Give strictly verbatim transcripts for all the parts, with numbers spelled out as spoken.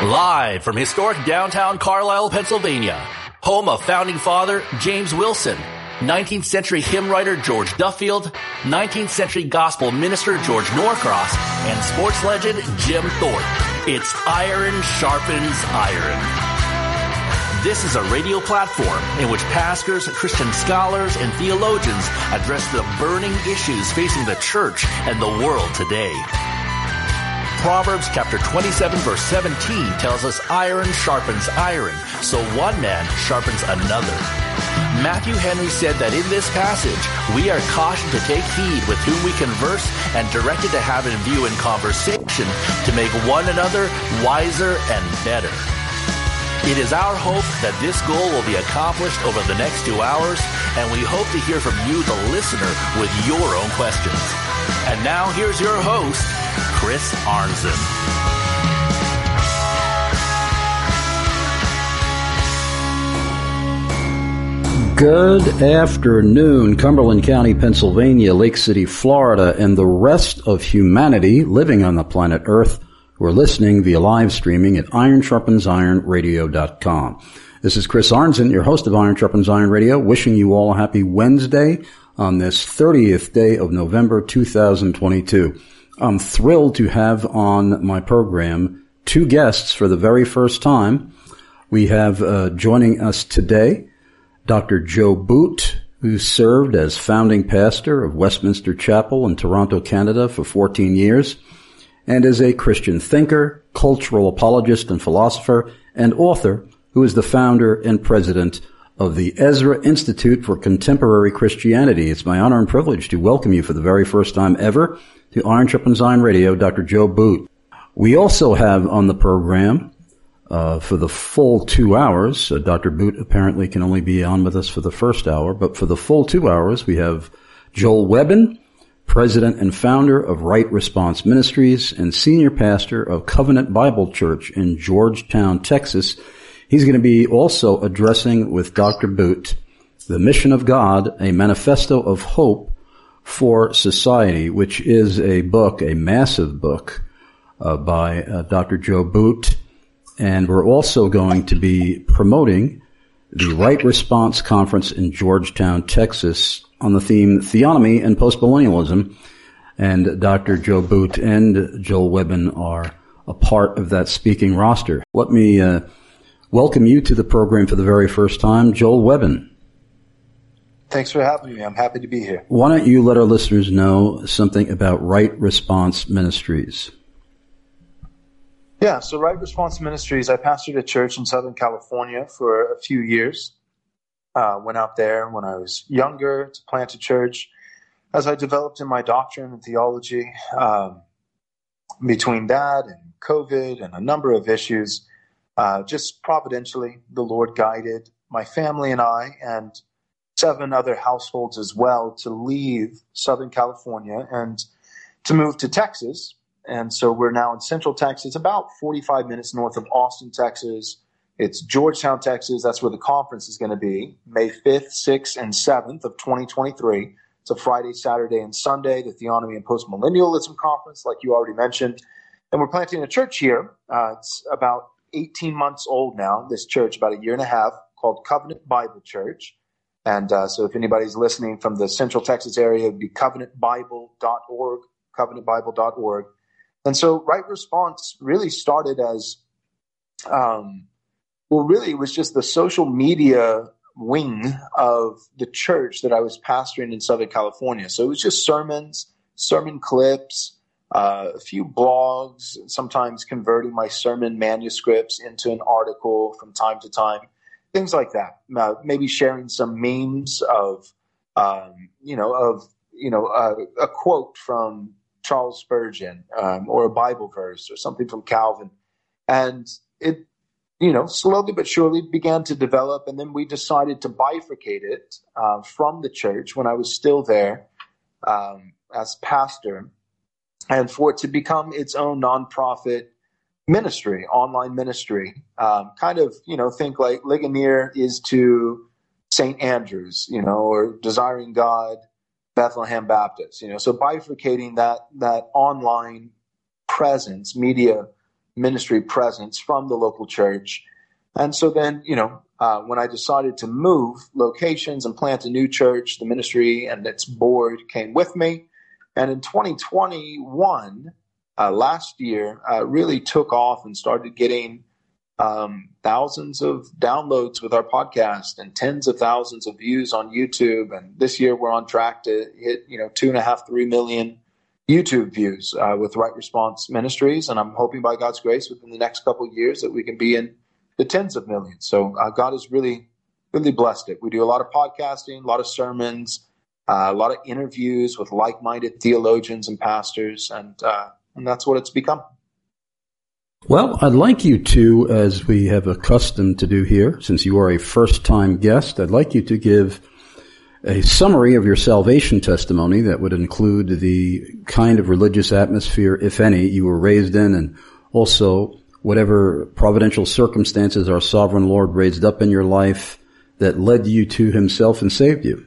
Live from historic downtown Carlisle, Pennsylvania, home of founding father James Wilson, nineteenth century hymn writer George Duffield, nineteenth century gospel minister George Norcross, and sports legend Jim Thorpe. It's Iron Sharpens Iron. This is a radio platform in which pastors, Christian scholars, and theologians address the burning issues facing the church and the world today. Proverbs chapter twenty-seven verse seventeen tells us iron sharpens iron, so one man sharpens another. Matthew Henry said that in this passage, we are cautioned to take heed with whom we converse and directed to have in view in conversation to make one another wiser and better. It is our hope that this goal will be accomplished over the next two hours, and we hope to hear from you, the listener, with your own questions. And now here's your host, Chris Arnzen. Good afternoon, Cumberland County, Pennsylvania, Lake City, Florida, and the rest of humanity living on the planet Earth. We're listening via live streaming at iron sharpens iron radio dot com. This is Chris Arnzen, your host of Iron Sharpens Iron Radio, wishing you all a happy Wednesday on this thirtieth day of November two thousand twenty-two. I'm thrilled to have on my program two guests for the very first time. We have uh, joining us today Doctor Joe Boot, who served as founding pastor of Westminster Chapel in Toronto, Canada for fourteen years, and is a Christian thinker, cultural apologist and philosopher, and author who is the founder and president of the Ezra Institute for Contemporary Christianity. It's my honor and privilege to welcome you for the very first time ever to Iron Sharpens Iron Radio, Doctor Joe Boot. We also have on the program uh, for the full two hours, uh, Doctor Boot apparently can only be on with us for the first hour, but for the full two hours we have Joel Webbin, president and founder of Right Response Ministries and senior pastor of Covenant Bible Church in Georgetown, Texas. He's going to be also addressing with Doctor Boot The Mission of God, a Manifesto of Hope for Society, which is a book, a massive book uh, by uh, Doctor Joe Boot. And we're also going to be promoting the Right Response Conference in Georgetown, Texas, on the theme Theonomy and Postmillennialism, and Doctor Joe Boot and Joel Webbin are a part of that speaking roster. Let me uh, welcome you to the program for the very first time, Joel Webbin. Thanks for having me. I'm happy to be here. Why don't you let our listeners know something about Right Response Ministries? Yeah, so Right Response Ministries, I pastored a church in Southern California for a few years. Uh, went out there when I was younger to plant a church. As I developed in my doctrine and theology, um, between that and COVID and a number of issues, uh, just providentially, the Lord guided my family and I and seven other households as well to leave Southern California and to move to Texas. And so we're now in Central Texas, about forty-five minutes north of Austin, Texas. It's Georgetown, Texas. That's where the conference is going to be, May fifth, sixth, and seventh of twenty twenty-three. It's a Friday, Saturday, and Sunday, the Theonomy and Postmillennialism Conference, like you already mentioned. And we're planting a church here. Uh, it's about eighteen months old now, this church, about a year and a half, called Covenant Bible Church. And uh, so if anybody's listening from the Central Texas area, it would be covenant bible dot org, covenant bible dot org. And so Right Response really started as um, – Well, really, it was just the social media wing of the church that I was pastoring in Southern California. So it was just sermons, sermon clips, uh, a few blogs, sometimes converting my sermon manuscripts into an article from time to time, things like that. Uh, maybe sharing some memes of, um, you know, of you know, uh, a quote from Charles Spurgeon um, or a Bible verse or something from Calvin, and it. you know, slowly but surely began to develop. And then we decided to bifurcate it uh, from the church when I was still there um, as pastor, and for it to become its own nonprofit ministry, online ministry. Um, kind of, you know, think like Ligonier is to Saint Andrews, you know, or Desiring God, Bethlehem Baptist, you know. So bifurcating that that online presence, media ministry presence from the local church. And so then, you know, uh, when I decided to move locations and plant a new church, the ministry and its board came with me. And in twenty twenty-one, uh, last year, uh, really took off and started getting um, thousands of downloads with our podcast and tens of thousands of views on YouTube. And this year we're on track to hit, you know, two and a half, three million YouTube views uh, with Right Response Ministries. And I'm hoping by God's grace within the next couple of years that we can be in the tens of millions. So uh, God has really, really blessed it. We do a lot of podcasting, a lot of sermons, uh, a lot of interviews with like-minded theologians and pastors, and uh, and that's what it's become. Well, I'd like you to, as we have a custom to do here, since you are a first-time guest, I'd like you to give a summary of your salvation testimony that would include the kind of religious atmosphere, if any, you were raised in, and also whatever providential circumstances our sovereign Lord raised up in your life that led you to himself and saved you.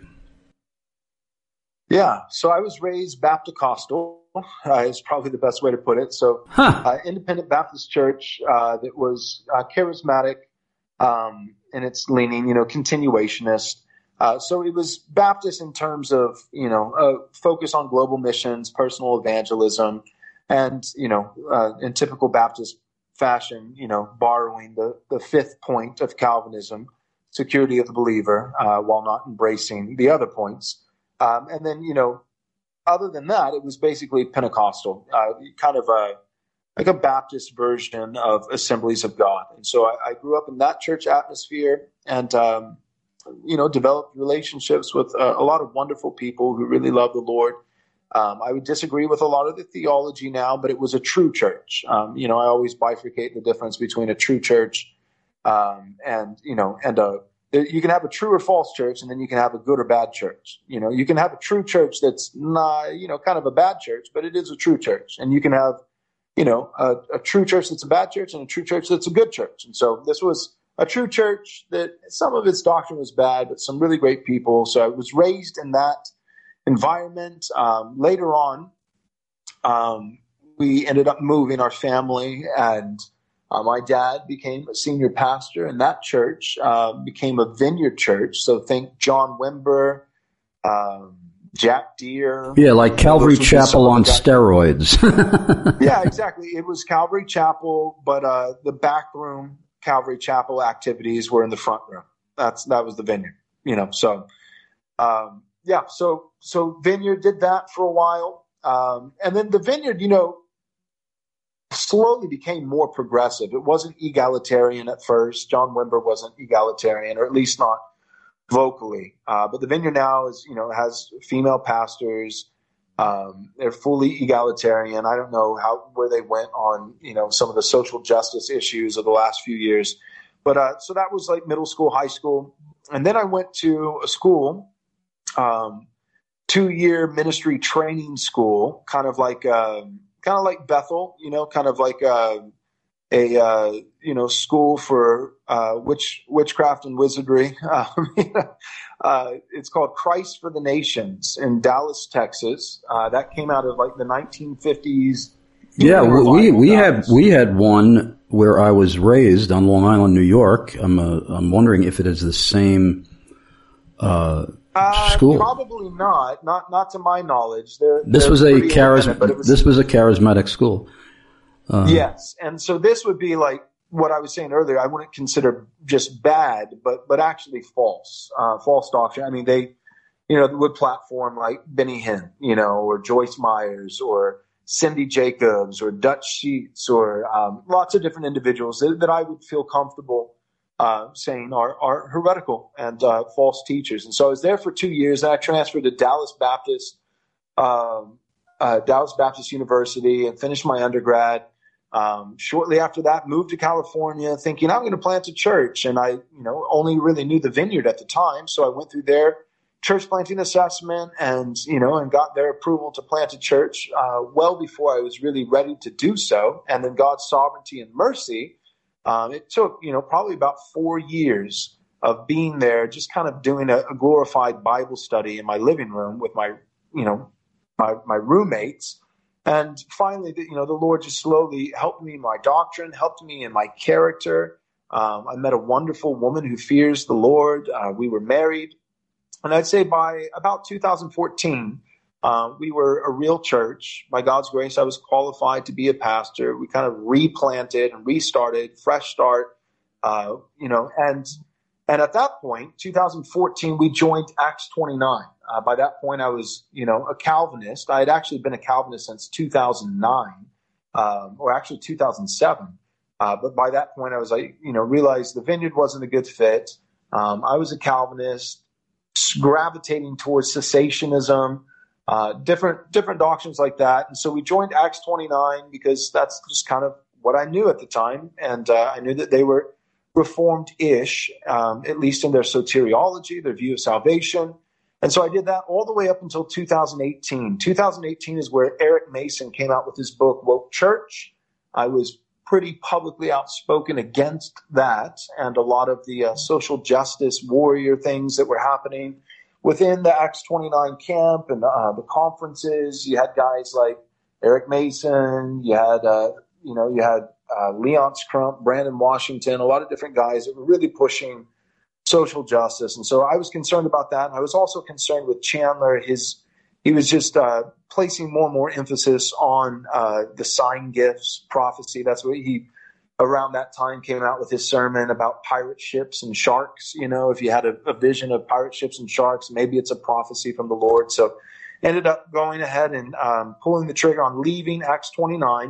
Yeah, so I was raised Baptist-Costal, uh, is probably the best way to put it. So huh. uh, independent Baptist church uh, that was uh, charismatic um, in its leaning, you know, continuationist. Uh, so it was Baptist in terms of, you know, uh, focus on global missions, personal evangelism, and, you know, uh, in typical Baptist fashion, you know, borrowing the, the fifth point of Calvinism, security of the believer, uh, while not embracing the other points. Um, and then, you know, other than that, it was basically Pentecostal, uh, kind of a, like a Baptist version of Assemblies of God. And so I, I grew up in that church atmosphere and, um, you know, developed relationships with a, a lot of wonderful people who really love the Lord. Um, I would disagree with a lot of the theology now, but it was a true church. Um, you know, I always bifurcate the difference between a true church um, and, you know, and a, you can have a true or false church, and then you can have a good or bad church. You know, you can have a true church that's not, you know, kind of a bad church, but it is a true church. And you can have, you know, a, a true church that's a bad church and a true church that's a good church. And so this was a true church that some of its doctrine was bad, but some really great people. So I was raised in that environment. Um, later on, um, we ended up moving our family, and uh, my dad became a senior pastor, and that church uh, became a Vineyard church. So think John Wimber, um, Jack Deere. Yeah, like Calvary Chapel on steroids. Yeah, exactly. It was Calvary Chapel, but uh, the back room Calvary Chapel activities were in the front room. That's that was the Vineyard, you know. So, um, yeah, so so Vineyard did that for a while, um, and then the Vineyard, you know, slowly became more progressive. It wasn't egalitarian at first. John Wimber wasn't egalitarian, or at least not vocally. Uh, but the Vineyard now is, you know, has female pastors. Um, they're fully egalitarian. I don't know how where they went on, you know, some of the social justice issues of the last few years. But uh, so that was like middle school, high school. And then I went to a school, um, two-year ministry training school, kind of like uh, kind of like Bethel, you know, kind of like uh, a, uh, you know, school for uh, witch, witchcraft and wizardry. Um, uh, it's called Christ for the Nations in Dallas, Texas. Uh, that came out of like the nineteen fifties. Yeah, we we had we had one where I was raised on Long Island, New York. I'm uh, I'm wondering if it is the same uh, uh, school. Probably not. Not not to my knowledge. They're, this they're was a charismatic. This was a charismatic school. Uh, yes, and so this would be like what I was saying earlier. I wouldn't consider just bad, but but actually false, uh, false doctrine. I mean, they, you know, would platform like Benny Hinn, you know, or Joyce Myers, or Cindy Jacobs, or Dutch Sheets, or um, lots of different individuals that, that I would feel comfortable uh, saying are, are heretical and uh, false teachers. And so I was there for two years, and I transferred to Dallas Baptist, um, uh, Dallas Baptist University, and finished my undergrad. Um, shortly after that, moved to California, thinking I'm going to plant a church, and I, you know, only really knew the Vineyard at the time, so I went through their church planting assessment, and you know, and got their approval to plant a church uh, well before I was really ready to do so. And then God's sovereignty and mercy, um, it took, you know, probably about four years of being there, just kind of doing a, a glorified Bible study in my living room with my, you know, my my roommates. And finally, the, you know, the Lord just slowly helped me in my doctrine, helped me in my character. Um, I met a wonderful woman who fears the Lord. Uh, we were married. And I'd say by about two thousand fourteen, uh, we were a real church. By God's grace, I was qualified to be a pastor. We kind of replanted and restarted, fresh start, uh, you know, and and at that point, two thousand fourteen, we joined Acts twenty-nine. Uh, by that point, I was, you know, a Calvinist. I had actually been a Calvinist since two thousand nine, um, or actually two thousand seven. Uh, but by that point, I was, like, you know, realized the Vineyard wasn't a good fit. Um, I was a Calvinist, gravitating towards cessationism, uh, different different doctrines like that. And so we joined Acts twenty-nine because that's just kind of what I knew at the time, and uh, I knew that they were Reformed-ish, um, at least in their soteriology, their view of salvation. And so I did that all the way up until two thousand eighteen. two thousand eighteen is where Eric Mason came out with his book, Woke Church. I was pretty publicly outspoken against that and a lot of the uh, social justice warrior things that were happening within the Acts twenty-nine camp and uh, the conferences. You had guys like Eric Mason, you had, uh, you know, you had uh, Leon Crump, Brandon Washington, a lot of different guys that were really pushing social justice. And so I was concerned about that. And I was also concerned with Chandler. His, he was just uh, placing more and more emphasis on uh, the sign gifts, prophecy. That's what he, around that time, came out with his sermon about pirate ships and sharks. You know, if you had a, a vision of pirate ships and sharks, maybe it's a prophecy from the Lord. So ended up going ahead and um, pulling the trigger on leaving Acts twenty-nine.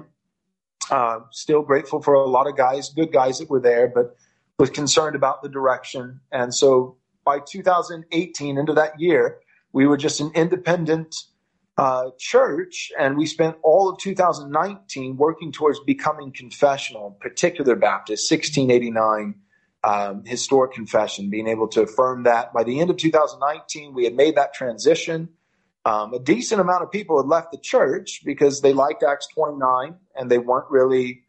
Uh, still grateful for a lot of guys, good guys that were there, but was concerned about the direction. And so by two thousand eighteen, into that year, we were just an independent uh, church, and we spent all of two thousand nineteen working towards becoming confessional, particular Baptist, sixteen eighty-nine um, historic confession, being able to affirm that. By the end of two thousand nineteen, we had made that transition. Um, a decent amount of people had left the church because they liked Acts twenty-nine, and they weren't really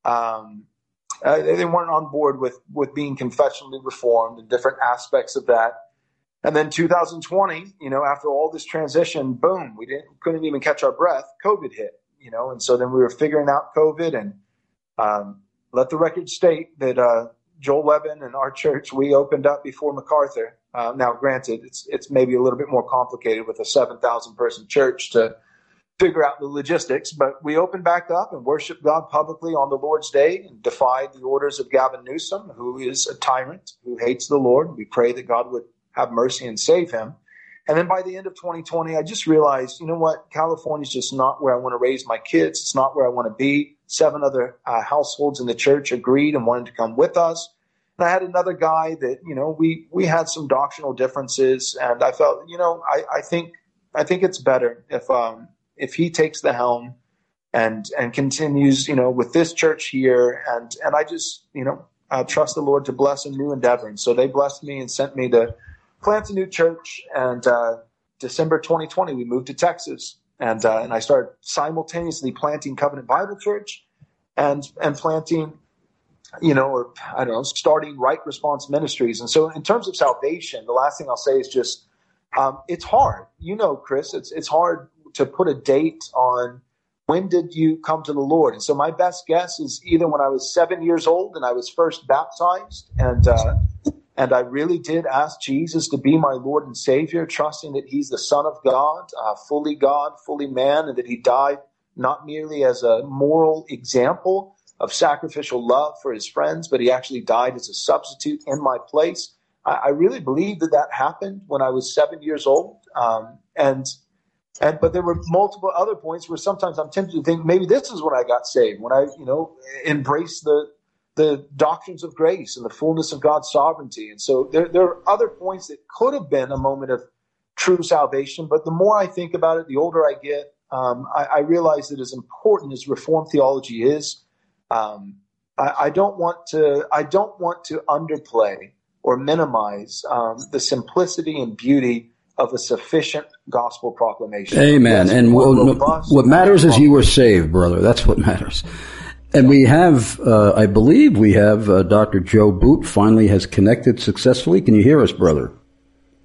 um, uh, they weren't on board with with being confessionally reformed and different aspects of that. And then two thousand twenty, you know, after all this transition, boom, we didn't couldn't even catch our breath. COVID hit, you know, and so then we were figuring out COVID, and um, let the record state that uh, Joel Levin and our church, we opened up before MacArthur. Uh, now, granted, it's it's maybe a little bit more complicated with a seven thousand person church to figure out the logistics, but we opened back up and worshiped God publicly on the Lord's Day and defied the orders of Gavin Newsom, who is a tyrant, who hates the Lord. We pray that God would have mercy and save him. And then by the end of twenty twenty, I just realized, you know what, California is just not where I want to raise my kids. It's not where I want to be. Seven other uh, households in the church agreed and wanted to come with us. And I had another guy that, you know, we, we had some doctrinal differences, and I felt, you know, I, I think, I think it's better if, um, if he takes the helm and, and continues, you know, with this church here. And, and I just, you know, uh, trust the Lord to bless a new endeavor. And so they blessed me and sent me to plant a new church. And, uh, December twenty twenty, we moved to Texas, and, uh, and I started simultaneously planting Covenant Bible Church and, and planting, you know, or I don't know, starting Right Response Ministries. And so in terms of salvation, the last thing I'll say is just, um, it's hard. You know, Chris, it's, it's hard to put a date on when did you come to the Lord. And so my best guess is either when I was seven years old and I was first baptized, and, uh, and I really did ask Jesus to be my Lord and Savior, trusting that he's the Son of God, uh, fully God, fully man, and that he died not merely as a moral example of sacrificial love for his friends, but he actually died as a substitute in my place. I, I really believe that that happened when I was seven years old. Um, and, and, but there were multiple other points where sometimes I'm tempted to think maybe this is when I got saved, when I, you know, embraced the, the doctrines of grace and the fullness of God's sovereignty. And so there, there are other points that could have been a moment of true salvation. But the more I think about it, the older I get, um, I, I realize that as important as Reformed theology is, Um, I, I don't want to. I don't want to underplay or minimize um, the simplicity and beauty of a sufficient gospel proclamation. Amen. Yes, and what, what matters is you were saved, brother. That's what matters. And we have, uh, I believe, we have uh, Doctor Joe Boot finally has connected successfully. Can you hear us, brother?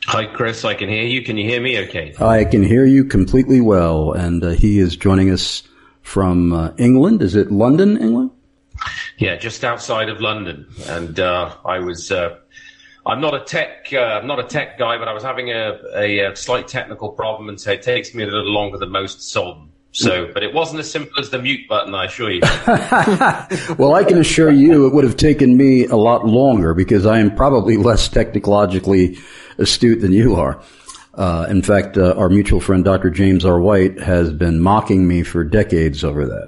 Hi, Chris. I can hear you. Can you hear me okay? I can hear you completely well. And uh, he is joining us from uh, England. Is it London, England? Yeah, just outside of London. And uh, I was, uh, I'm not a tech, uh, I'm not a tech guy, but I was having a, a, a slight technical problem, and so it takes me a little longer than most to solve them. So, but it wasn't as simple as the mute button, I assure you. Well, I can assure you it would have taken me a lot longer because I am probably less technologically astute than you are. Uh, in fact, uh, our mutual friend, Doctor James R. White, has been mocking me for decades over that.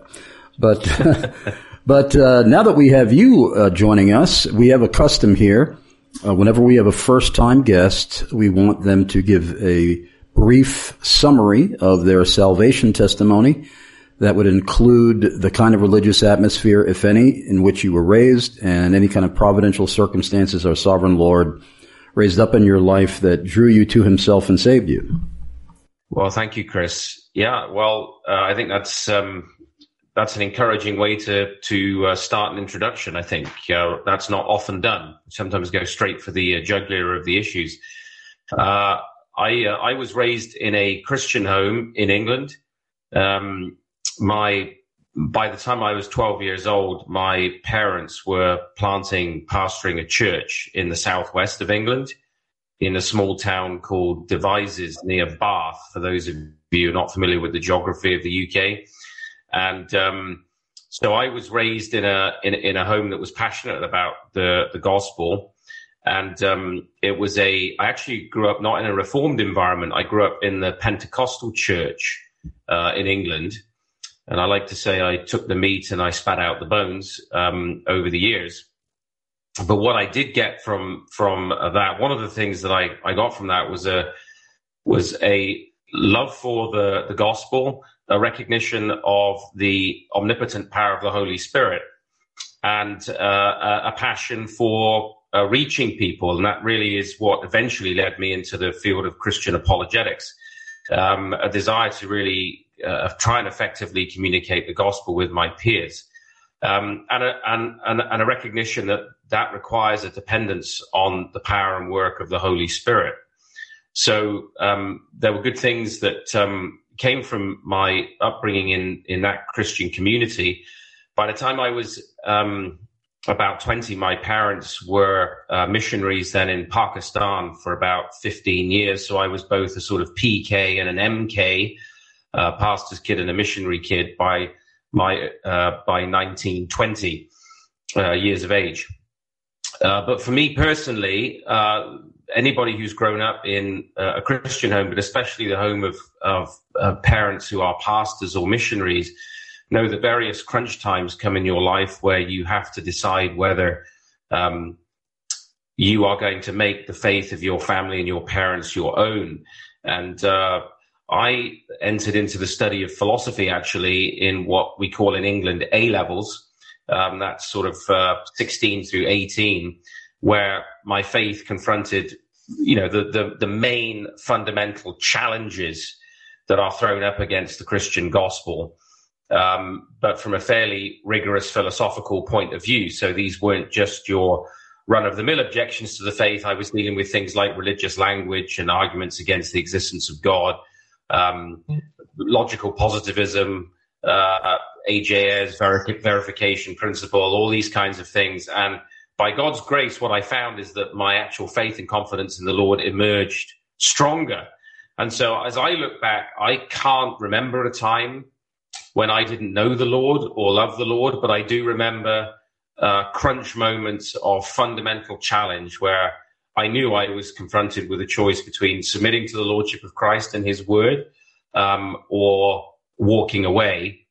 But, but, uh, now that we have you, uh, joining us, we have a custom here. Uh, whenever we have a first time guest, we want them to give a brief summary of their salvation testimony that would include the kind of religious atmosphere, if any, in which you were raised, and any kind of providential circumstances our sovereign Lord raised up in your life that drew you to himself and saved you. Well, thank you, Chris. Yeah, well, uh, I think that's um, that's an encouraging way to to uh, start an introduction. I think uh, that's not often done. Sometimes go straight for the uh, jugular of the issues. Uh, I uh, I was raised in a Christian home in England. Um, my by the time I was twelve years old, my parents were planting, pastoring a church in the southwest of England, in a small town called Devizes near Bath. For those of you who are not familiar with the geography of the U K, and um, so I was raised in a in, in a home that was passionate about the the gospel. And um, it was a, I actually grew up not in a reformed environment. I grew up in the Pentecostal church uh, in England. And I like to say I took the meat and I spat out the bones um, over the years. But what I did get from from that, one of the things that I, I got from that was a was a love for the, the gospel, a recognition of the omnipotent power of the Holy Spirit, and uh, a, a passion for Uh, reaching people. And that really is what eventually led me into the field of Christian apologetics, um, a desire to really uh, try and effectively communicate the gospel with my peers, um, and, a, and, and, and a recognition that that requires a dependence on the power and work of the Holy Spirit. So um, there were good things that um, came from my upbringing in, in that Christian community. By the time I was um, about twenty, my parents were uh, missionaries then in Pakistan for about fifteen years. So I was both a sort of P K and an M K, uh, pastor's kid and a missionary kid by my uh, by nineteen, twenty uh, years of age. Uh, but for me personally, uh, anybody who's grown up in uh, a Christian home, but especially the home of, of uh, parents who are pastors or missionaries, know that various crunch times come in your life where you have to decide whether um, you are going to make the faith of your family and your parents your own. And uh, I entered into the study of philosophy actually in what we call in England A-levels. Um, that's sort of uh, sixteen through eighteen, where my faith confronted, you know, the, the, the main fundamental challenges that are thrown up against the Christian gospel. Um, but from a fairly rigorous philosophical point of view. So these weren't just your run-of-the-mill objections to the faith. I was dealing with things like religious language and arguments against the existence of God, um, logical positivism, uh, A J S, ver- verification principle, all these kinds of things. And by God's grace, what I found is that my actual faith and confidence in the Lord emerged stronger. And so as I look back, I can't remember a time when I didn't know the Lord or love the Lord, but I do remember uh, crunch moments of fundamental challenge where I knew I was confronted with a choice between submitting to the Lordship of Christ and his word um, or walking away.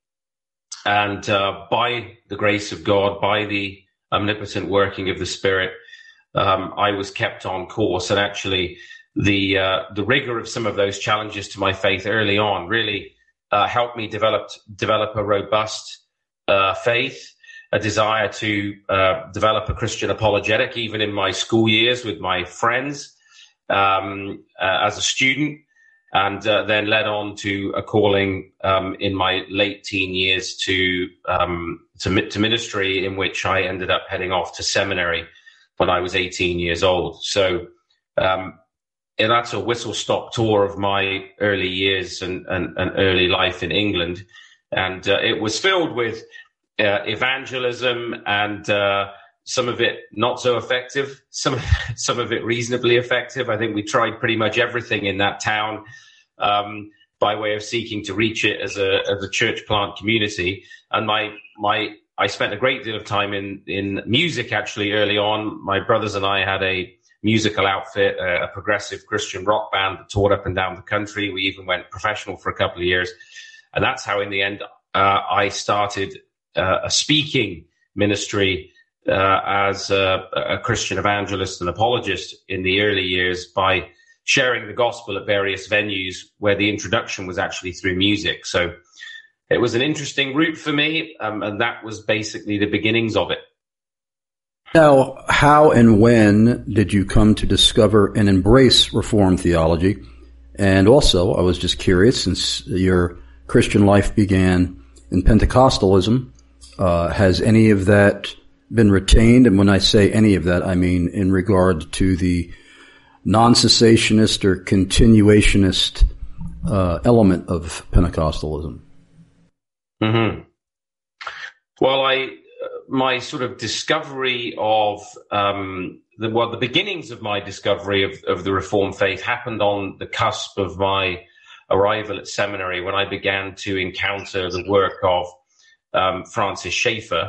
And uh, by the grace of God, by the omnipotent working of the Spirit, um, I was kept on course. And actually, the uh, the rigor of some of those challenges to my faith early on really Uh, helped me develop develop a robust uh, faith, a desire to uh, develop a Christian apologetic, even in my school years with my friends um, uh, as a student, and uh, then led on to a calling um, in my late teen years to, um, to to ministry, in which I ended up heading off to seminary when I was eighteen years old. So um, and that's a whistle-stop tour of my early years and, and, and early life in England. And uh, it was filled with uh, evangelism and uh, some of it not so effective, some, some of it reasonably effective. I think we tried pretty much everything in that town um, by way of seeking to reach it as a as a church plant community. And my my I spent a great deal of time in, in music, actually, early on. My brothers and I had a musical outfit, a progressive Christian rock band that toured up and down the country. We even went professional for a couple of years. And that's how, in the end, uh, I started uh, a speaking ministry uh, as a, a Christian evangelist and apologist in the early years by sharing the gospel at various venues where the introduction was actually through music. So it was an interesting route for me, um, and that was basically the beginnings of it. Now, how and when did you come to discover and embrace Reformed theology? And also, I was just curious, since your Christian life began in Pentecostalism, uh, has any of that been retained? And when I say any of that, I mean in regard to the non-cessationist or continuationist uh, element of Pentecostalism. Mm-hmm. Well, I my sort of discovery of um, the well, the beginnings of my discovery of, of the Reformed faith happened on the cusp of my arrival at seminary, when I began to encounter the work of um, Francis Schaeffer,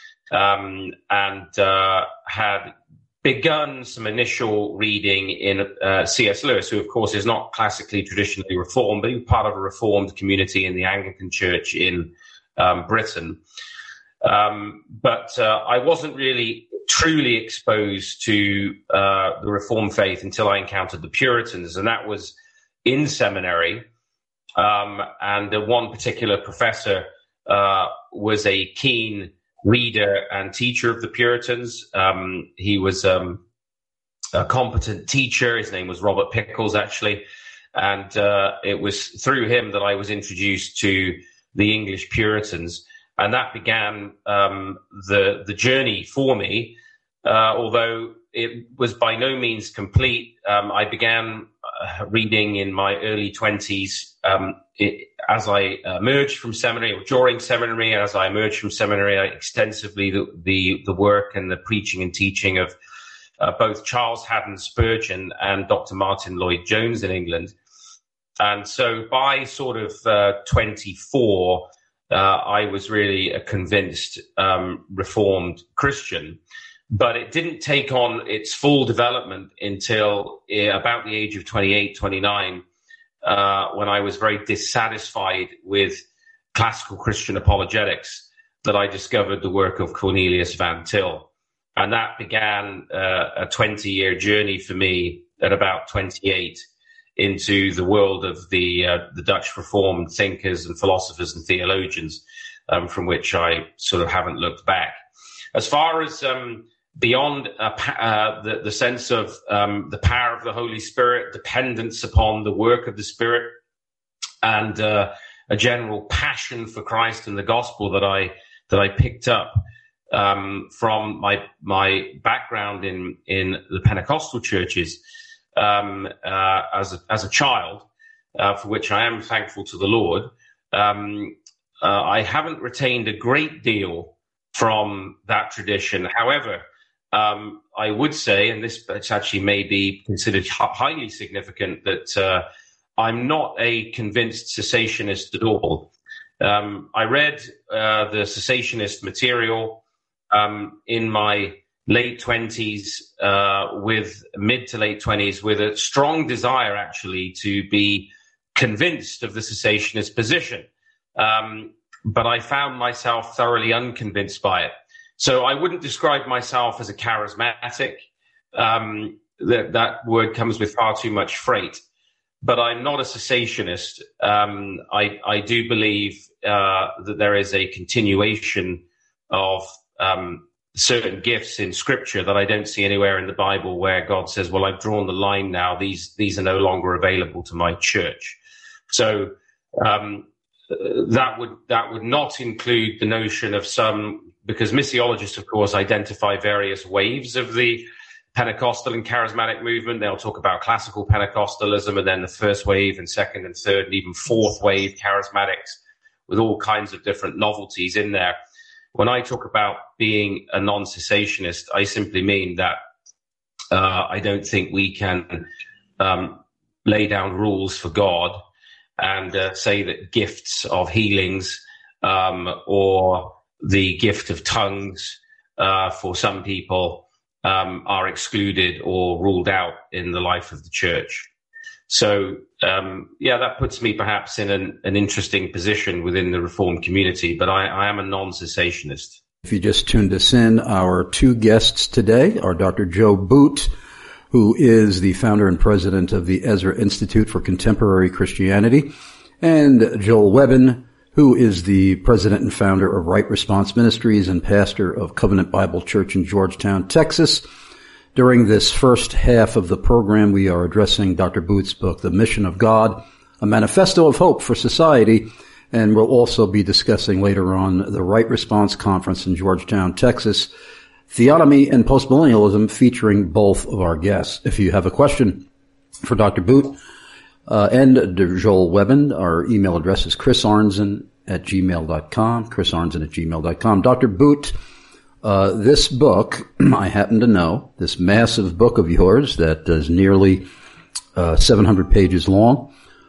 um, and uh, had begun some initial reading in uh, C S Lewis, who, of course, is not classically traditionally Reformed, but he was part of a Reformed community in the Anglican Church in um, Britain. Um, but uh, I wasn't really truly exposed to uh, the Reformed faith until I encountered the Puritans, and that was in seminary. Um, and uh, one particular professor uh, was a keen reader and teacher of the Puritans. Um, he was um, a competent teacher. His name was Robert Pickles, actually. And uh, it was through him that I was introduced to the English Puritans. And that began um, the, the journey for me, uh, although it was by no means complete. Um, I began uh, reading in my early twenties um, it, as I emerged from seminary, or during seminary, and as I emerged from seminary, I extensively the, the, the work and the preaching and teaching of uh, both Charles Haddon Spurgeon and Doctor Martin Lloyd-Jones in England. And so by sort of uh, twenty-four, uh, I was really a convinced um, Reformed Christian. But it didn't take on its full development until uh, about the age of twenty-eight, twenty-nine, uh, when I was very dissatisfied with classical Christian apologetics, that I discovered the work of Cornelius Van Til. And that began uh, a twenty-year journey for me at about twenty-eight into the world of the uh, the Dutch Reformed thinkers and philosophers and theologians, um, from which I sort of haven't looked back. As far as um, beyond uh, uh, the, the sense of um, the power of the Holy Spirit, dependence upon the work of the Spirit, and uh, a general passion for Christ and the gospel that I that I picked up um, from my my background in in the Pentecostal churches um, uh, as a, as a child, uh, for which I am thankful to the Lord. Um, uh, I haven't retained a great deal from that tradition. However, um, I would say, and this actually may be considered highly significant, that uh, I'm not a convinced cessationist at all. Um, I read uh, the cessationist material um, in my late twenties, uh, with mid to late twenties, with a strong desire actually to be convinced of the cessationist position. Um, but I found myself thoroughly unconvinced by it. So I wouldn't describe myself as a charismatic. Um, that, that word comes with far too much freight. But I'm not a cessationist. Um, I, I do believe uh, that there is a continuation of um, certain gifts in Scripture that I don't see anywhere in the Bible where God says, well, I've drawn the line now. These, these are no longer available to my church. So um, that would that would not include the notion of some, because missiologists, of course, identify various waves of the Pentecostal and charismatic movement. They'll talk about classical Pentecostalism and then the first wave and second and third and even fourth wave charismatics with all kinds of different novelties in there. When I talk about being a non-cessationist, I simply mean that uh, I don't think we can um, lay down rules for God and uh, say that gifts of healings um, or the gift of tongues uh, for some people um, are excluded or ruled out in the life of the church. So, um, yeah, that puts me perhaps in an, an interesting position within the Reformed community, but I, I am a non-cessationist. If you just tuned us in, our two guests today are Doctor Joe Boot, who is the founder and president of the Ezra Institute for Contemporary Christianity, and Joel Webbin, who is the president and founder of Right Response Ministries and pastor of Covenant Bible Church in Georgetown, Texas. During this first half of the program, we are addressing Doctor Boot's book, The Mission of God, a Manifesto of Hope for Society, and we'll also be discussing later on the Right Response Conference in Georgetown, Texas, Theonomy and Postmillennialism, featuring both of our guests. If you have a question for Doctor Boot uh, and Joel Webbin, our email address is chrisarnzen at gmail dot com, chrisarnzen at gmail dot com. Doctor Boot, Uh, this book, I happen to know, this massive book of yours that is nearly uh, seven hundred pages long,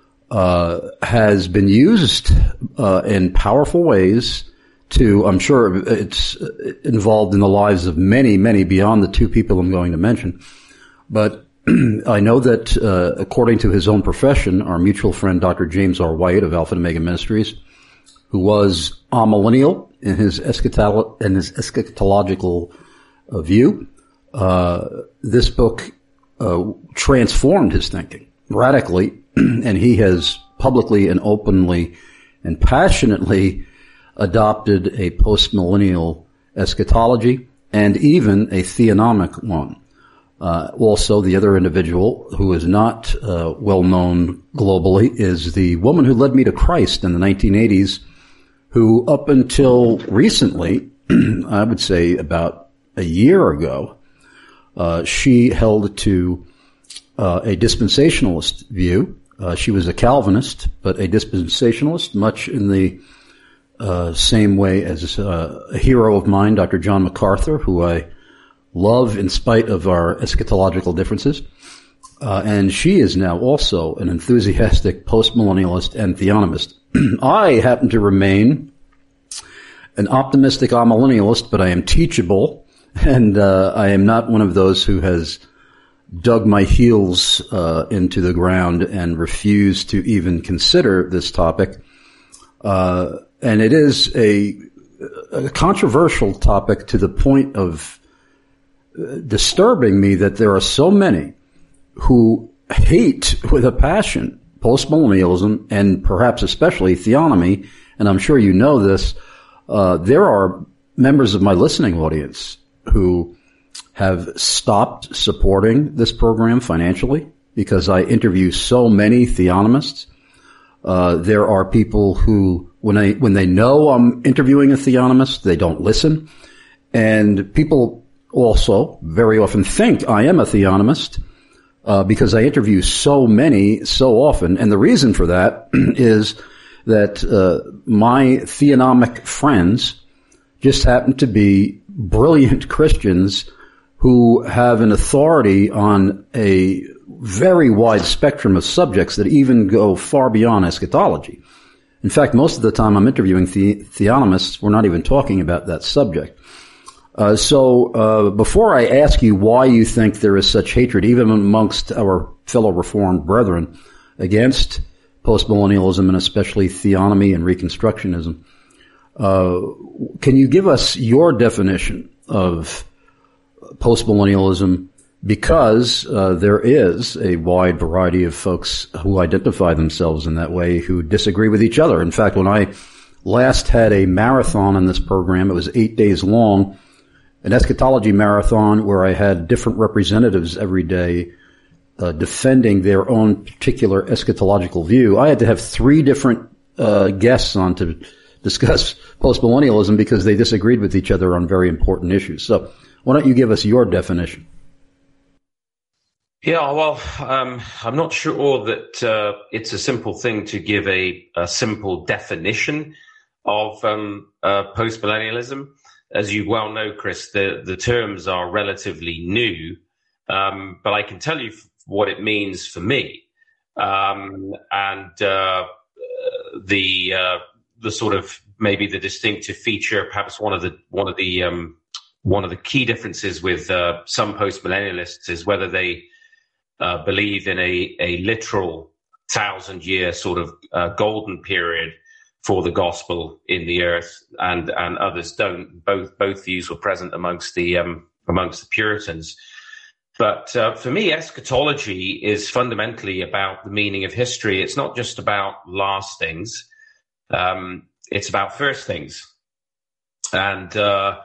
uh, has been used uh, in powerful ways to, I'm sure it's involved in the lives of many, many beyond the two people I'm going to mention. But I know that uh, according to his own profession, our mutual friend Doctor James R. White of Alpha and Omega Ministries, who was amillennial in his eschatolo- in his eschatological uh, view, uh, this book uh, transformed his thinking radically, and he has publicly and openly and passionately adopted a postmillennial eschatology and even a theonomic one. Uh, also, the other individual who is not uh, well known globally is the woman who led me to Christ in the nineteen eighties, who up until recently, I would say about a year ago, uh, she held to uh, a dispensationalist view. Uh, she was a Calvinist, but a dispensationalist, much in the uh, same way as uh, a hero of mine, Doctor John MacArthur, who I love in spite of our eschatological differences. Uh, and she is now also an enthusiastic postmillennialist and theonomist. I happen to remain an optimistic amillennialist, but I am teachable, and uh, I am not one of those who has dug my heels uh, into the ground and refused to even consider this topic. Uh, and it is a, a controversial topic to the point of disturbing me that there are so many who hate with a passion postmillennialism and perhaps especially theonomy, and I'm sure you know this. Uh, there are members of my listening audience who have stopped supporting this program financially because I interview so many theonomists. Uh, there are people who, when I, when they know I'm interviewing a theonomist, they don't listen. And people also very often think I am a theonomist, uh, because I interview so many so often. And the reason for that is that, uh, my theonomic friends just happen to be brilliant Christians who have an authority on a very wide spectrum of subjects that even go far beyond eschatology. In fact, most of the time I'm interviewing the- theonomists, we're not even talking about that subject. Uh, so, uh, before I ask you why you think there is such hatred, even amongst our fellow Reformed brethren, against postmillennialism and especially theonomy and Reconstructionism, uh, can you give us your definition of postmillennialism? Because uh, there is a wide variety of folks who identify themselves in that way who disagree with each other. In fact, when I last had a marathon in this program, it was eight days long, an eschatology marathon where I had different representatives every day uh, defending their own particular eschatological view. I had to have three different uh, guests on to discuss postmillennialism because they disagreed with each other on very important issues. So why don't you give us your definition? Yeah, well, um, I'm not sure that uh, it's a simple thing to give a, a simple definition of um, uh, postmillennialism. As you well know, Chris, the, the terms are relatively new, um, but I can tell you f- what it means for me. Um, and uh, the uh, the sort of maybe the distinctive feature, perhaps one of the one of the um, one of the key differences with uh, some postmillennialists is whether they uh, believe in a a literal thousand year sort of uh, golden period for the gospel in the earth, and and others don't. Both both views were present amongst the um, amongst the Puritans. But uh, for me, eschatology is fundamentally about the meaning of history. It's not just about last things. Um, it's about first things. And uh,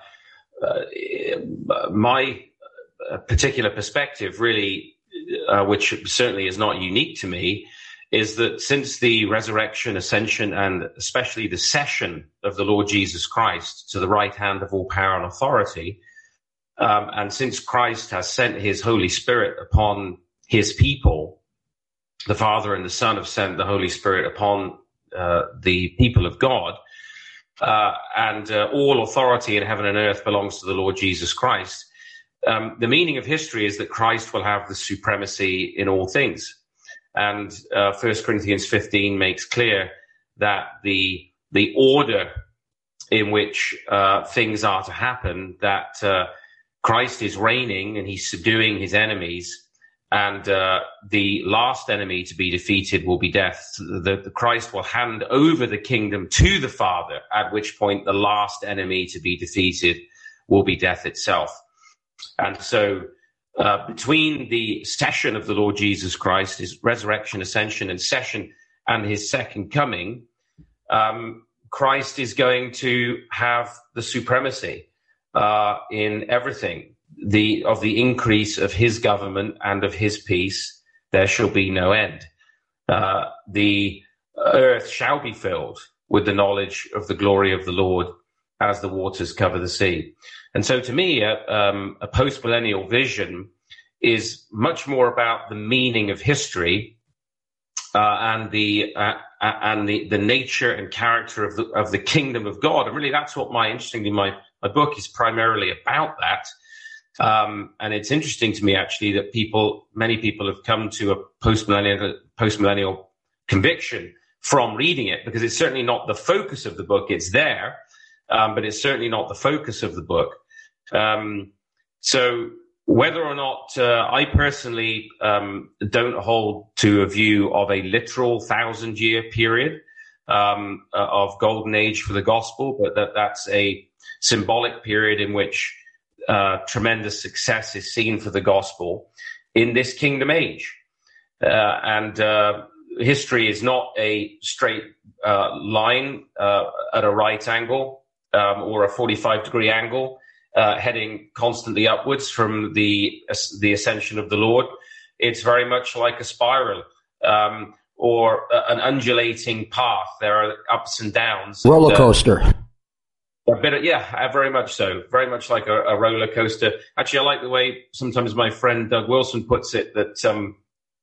uh, my particular perspective, really, uh, which certainly is not unique to me, is that since the resurrection, ascension, and especially the session of the Lord Jesus Christ to the right hand of all power and authority, Um, and since Christ has sent his Holy Spirit upon his people, the Father and the Son have sent the Holy Spirit upon uh, the people of God, uh, and uh, all authority in heaven and earth belongs to the Lord Jesus Christ. Um, the meaning of history is that Christ will have the supremacy in all things. And uh, First Corinthians fifteen makes clear that the the order in which uh, things are to happen, that uh, Christ is reigning and he's subduing his enemies, and uh, the last enemy to be defeated will be death. The, the Christ will hand over the kingdom to the Father, at which point the last enemy to be defeated will be death itself. And so uh, between the session of the Lord Jesus Christ, his resurrection, ascension, and session, and his second coming, um, Christ is going to have the supremacy Uh, in everything. The of the increase of his government and of his peace, there shall be no end. Uh, the earth shall be filled with the knowledge of the glory of the Lord as the waters cover the sea. And so to me, a, um, a post-millennial vision is much more about the meaning of history uh, and the uh, and the, the nature and character of the of the kingdom of God. And really, that's what my interestingly my My book is primarily about that. Um, and it's interesting to me, actually, that people, many people have come to a post-millennial, post-millennial conviction from reading it, because it's certainly not the focus of the book. It's there, um, but it's certainly not the focus of the book. Um, so whether or not uh, I personally um, don't hold to a view of a literal thousand-year period um, uh, of golden age for the gospel, but that that's a symbolic period in which uh, tremendous success is seen for the gospel in this kingdom age. Uh, and uh, history is not a straight uh, line uh, at a right angle um, or a forty-five degree angle uh, heading constantly upwards from the, the ascension of the Lord. It's very much like a spiral um, or an undulating path. There are ups and downs. Roller coaster. And, uh, A bit of, yeah, very much so. Very much like a, a roller coaster. Actually, I like the way sometimes my friend Doug Wilson puts it, that um,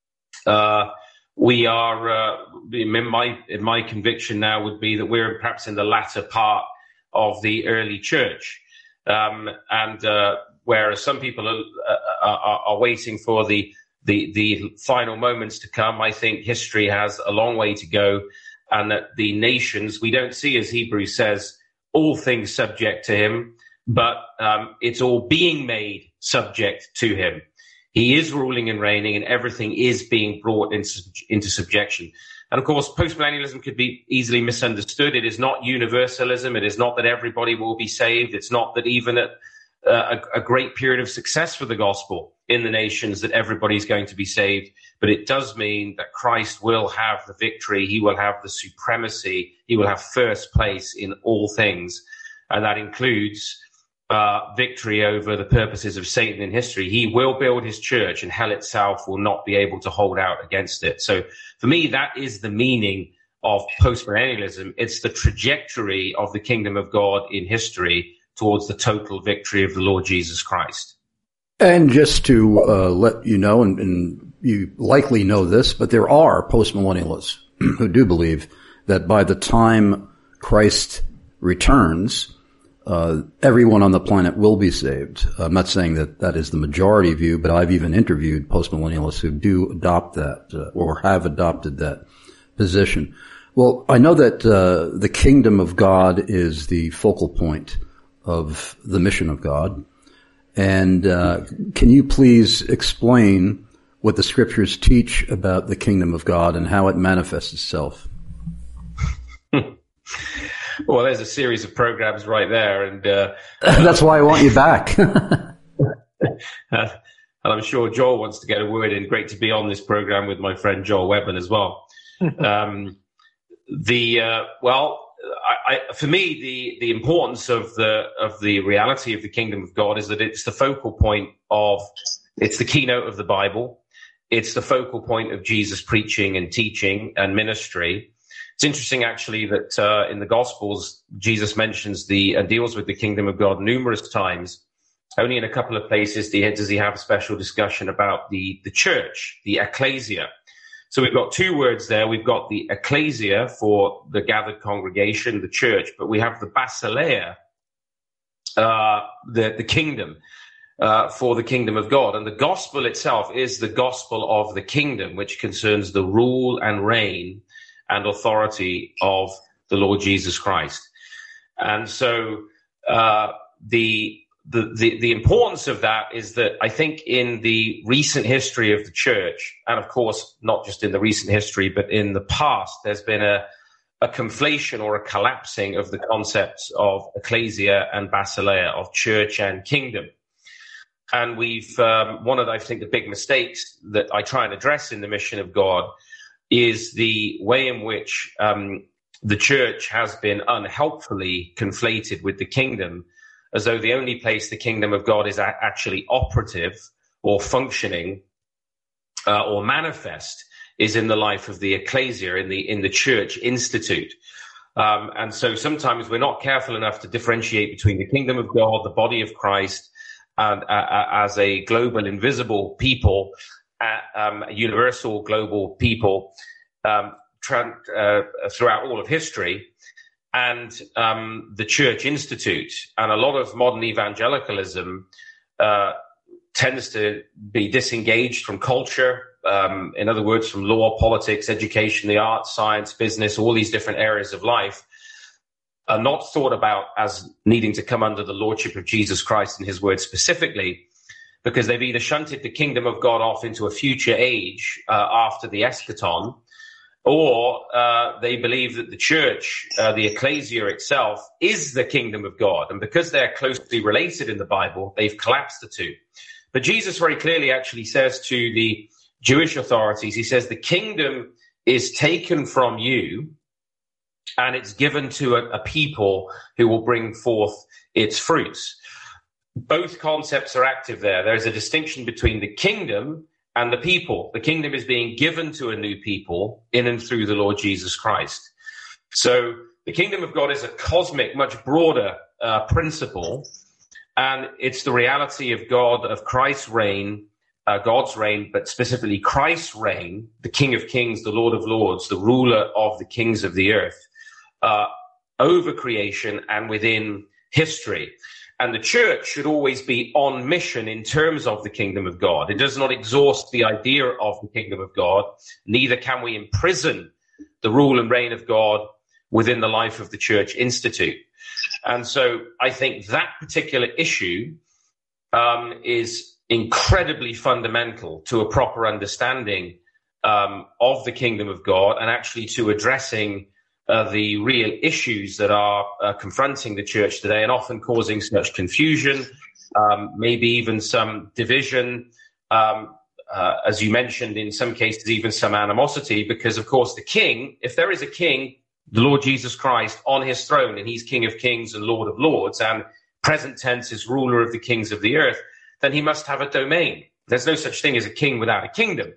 uh, we are, uh, in my in my conviction now would be that we're perhaps in the latter part of the early church. Um, and uh, whereas some people are, are, are waiting for the, the, the final moments to come, I think history has a long way to go, and that the nations, we don't see, as Hebrews says, all things subject to him, but um, it's all being made subject to him. He is ruling and reigning, and everything is being brought into, into subjection. And of course, postmillennialism could be easily misunderstood. It is not universalism. It is not that everybody will be saved. It's not that even at uh, a, a great period of success for the gospel in the nations that everybody's going to be saved. But it does mean that Christ will have the victory. He will have the supremacy. He will have first place in all things. And that includes uh, victory over the purposes of Satan in history. He will build his church, and hell itself will not be able to hold out against it. So for me, that is the meaning of postmillennialism. It's the trajectory of the kingdom of God in history towards the total victory of the Lord Jesus Christ. And just to uh, let you know, and, and you likely know this, but there are postmillennialists who do believe that by the time Christ returns, uh, everyone on the planet will be saved. I'm not saying that that is the majority view, but I've even interviewed postmillennialists who do adopt that uh, or have adopted that position. Well, I know that uh, the kingdom of God is the focal point of the mission of God. And uh, can you please explain what the scriptures teach about the kingdom of God and how it manifests itself? Well, there's a series of programs right there, and uh, that's why I want you back. uh, and I'm sure Joel wants to get a word in. Great to be on this program with my friend Joel Webben as well. um, the uh, well. I, I, for me, the, the importance of the of the reality of the kingdom of God is that it's the focal point of, it's the keynote of the Bible. It's the focal point of Jesus' preaching and teaching and ministry. It's interesting, actually, that uh, in the Gospels, Jesus mentions the and deals with the kingdom of God numerous times. Only in a couple of places does he have a special discussion about the, the church, the ecclesia. So we've got two words there. We've got the ecclesia for the gathered congregation, the church, but we have the basileia, uh, the, the kingdom, uh, for the kingdom of God. And the gospel itself is the gospel of the kingdom, which concerns the rule and reign and authority of the Lord Jesus Christ. And so, uh, the The, the, the importance of that is that I think in the recent history of the church, and of course, not just in the recent history, but in the past, there's been a, a conflation or a collapsing of the concepts of ecclesia and basileia, of church and kingdom. And we've, um, one of, the, I think, the big mistakes that I try and address in the mission of God is the way in which um, the church has been unhelpfully conflated with the kingdom, as though the only place the kingdom of God is a- actually operative or functioning uh, or manifest is in the life of the ecclesia, in the in the church institute. Um, and so sometimes we're not careful enough to differentiate between the kingdom of God, the body of Christ, and uh, as a global, invisible people, uh, um, a universal global people um, tra- uh, throughout all of history, and um, the Church Institute. And a lot of modern evangelicalism uh, tends to be disengaged from culture, um, in other words, from law, politics, education, the arts, science, business, all these different areas of life, are not thought about as needing to come under the lordship of Jesus Christ and his word specifically, because they've either shunted the kingdom of God off into a future age uh, after the eschaton, or uh, they believe that the church, uh, the ecclesia itself, is the kingdom of God. And because they're closely related in the Bible, they've collapsed the two. But Jesus very clearly actually says to the Jewish authorities, he says, the kingdom is taken from you and it's given to a, a people who will bring forth its fruits. Both concepts are active there. There's a distinction between the kingdom and the people. The kingdom is being given to a new people in and through the Lord Jesus Christ. So the kingdom of God is a cosmic, much broader uh, principle, and it's the reality of God, of Christ's reign, uh, God's reign, but specifically Christ's reign, the King of Kings, the Lord of Lords, the ruler of the kings of the earth, uh, over creation and within history. And the church should always be on mission in terms of the kingdom of God. It does not exhaust the idea of the kingdom of God. Neither can we imprison the rule and reign of God within the life of the Church Institute. And so I think that particular issue um, is incredibly fundamental to a proper understanding um, of the kingdom of God, and actually to addressing Uh, the real issues that are uh, confronting the church today and often causing such confusion, um, maybe even some division, um, uh, as you mentioned, in some cases, even some animosity, because, of course, the king, if there is a king, the Lord Jesus Christ on his throne, and he's King of Kings and Lord of Lords, and present tense is ruler of the kings of the earth, then he must have a domain. There's no such thing as a king without a kingdom.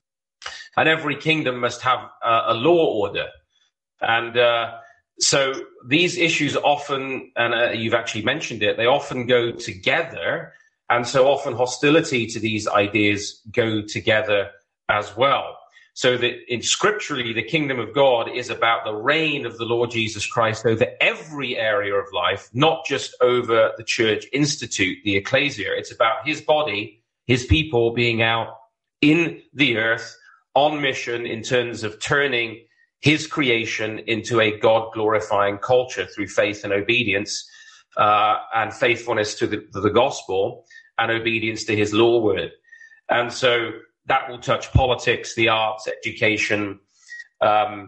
And every kingdom must have uh, a law order. And uh, so these issues often, and uh, you've actually mentioned it, they often go together And so often hostility to these ideas go together as well. So that in scripturally, the kingdom of God is about the reign of the Lord Jesus Christ over every area of life, not just over the church institute, the ecclesia. It's about his body, his people being out in the earth on mission in terms of turning his creation into a God-glorifying culture through faith and obedience, uh, and faithfulness to the, to the gospel and obedience to his law word. And so that will touch politics, the arts, education, um,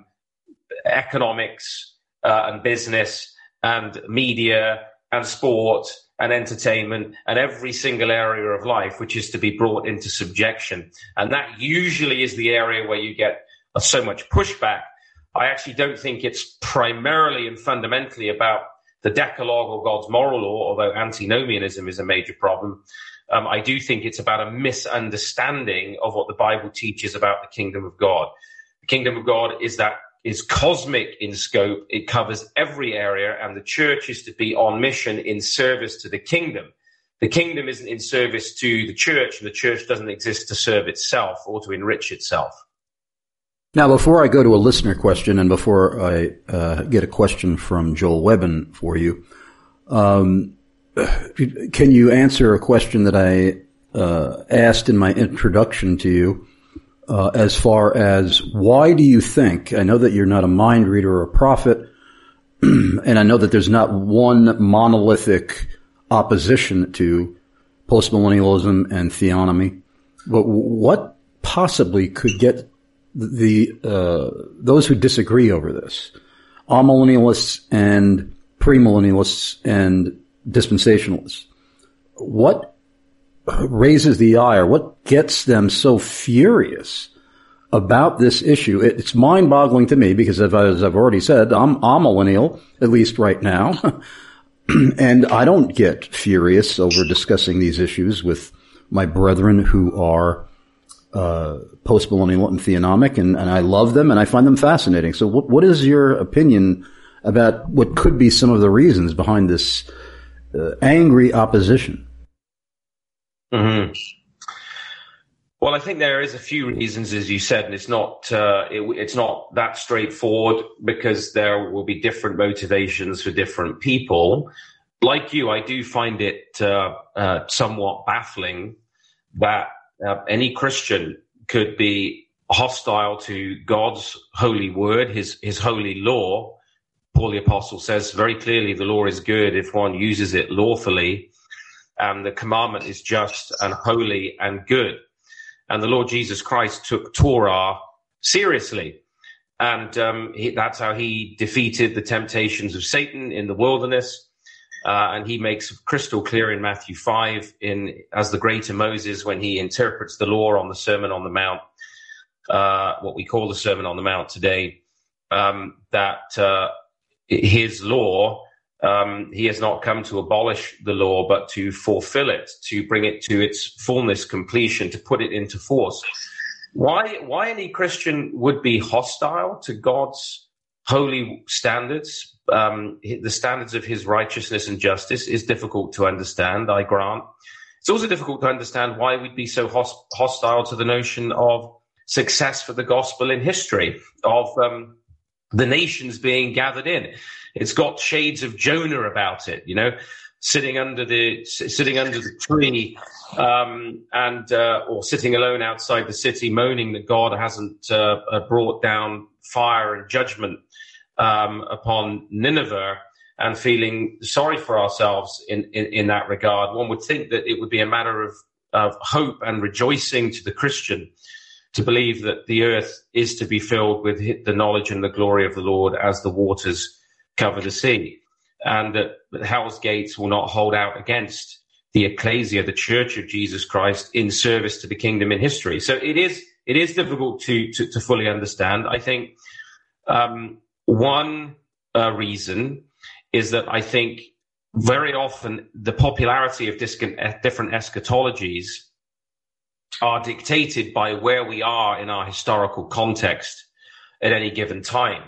economics, uh, and business, and media, and sport, and entertainment, and every single area of life which is to be brought into subjection. And that usually is the area where you get so much pushback. I actually don't think it's primarily and fundamentally about the Decalogue or God's moral law, although antinomianism is a major problem. Um, I do think it's about a misunderstanding of what the Bible teaches about the kingdom of God. The kingdom of God is that is cosmic in scope. It covers every area, and the church is to be on mission in service to the kingdom. The kingdom isn't in service to the church, and the church doesn't exist to serve itself or to enrich itself. Now, before I go to a listener question and before I uh, get a question from Joel Webben for you, um, can you answer a question that I uh, asked in my introduction to you uh, as far as why do you think, I know that you're not a mind reader or a prophet, and I know that there's not one monolithic opposition to postmillennialism and theonomy, but what possibly could get the uh those who disagree over this, amillennialists and premillennialists and dispensationalists, what raises the ire? What gets them so furious about this issue? It's mind-boggling to me because, as I've already said, I'm amillennial, at least right now, and I don't get furious over discussing these issues with my brethren who are uh postmillennial and theonomic, and, and I love them and I find them fascinating. So what what is your opinion about what could be some of the reasons behind this uh, angry opposition? Mm-hmm. Well, I think there is a few reasons, as you said, and it's not uh, it, it's not that straightforward because there will be different motivations for different people. Like you, I do find it uh, uh, somewhat baffling that Uh, any Christian could be hostile to God's holy word, his, his holy law. Paul the Apostle says very clearly the law is good if one uses it lawfully, and the commandment is just and holy and good. And the Lord Jesus Christ took Torah seriously. And um, he, that's how he defeated the temptations of Satan in the wilderness. Uh, and he makes crystal clear in Matthew five, in as the greater Moses, when he interprets the law on the Sermon on the Mount, uh, what we call the Sermon on the Mount today, um, that uh, his law, um, he has not come to abolish the law, but to fulfill it, to bring it to its fullness, completion, to put it into force. Why, why any Christian would be hostile to God's holy standards? Um, the standards of his righteousness and justice is difficult to understand, I grant. It's also difficult to understand why we'd be so host- hostile to the notion of success for the gospel in history, of um, the nations being gathered in. It's got shades of Jonah about it, you know, sitting under the sitting under the tree, um, and uh, or sitting alone outside the city, moaning that God hasn't uh, brought down fire and judgment Um, upon Nineveh, and feeling sorry for ourselves in, in, in that regard. One would think that it would be a matter of, of hope and rejoicing to the Christian to believe that the earth is to be filled with the knowledge and the glory of the Lord as the waters cover the sea, and that, that hell's gates will not hold out against the ecclesia, the church of Jesus Christ, in service to the kingdom in history. So it is it is difficult to to, to fully understand. I think um One uh, reason is that I think very often the popularity of dis- different eschatologies are dictated by where we are in our historical context at any given time.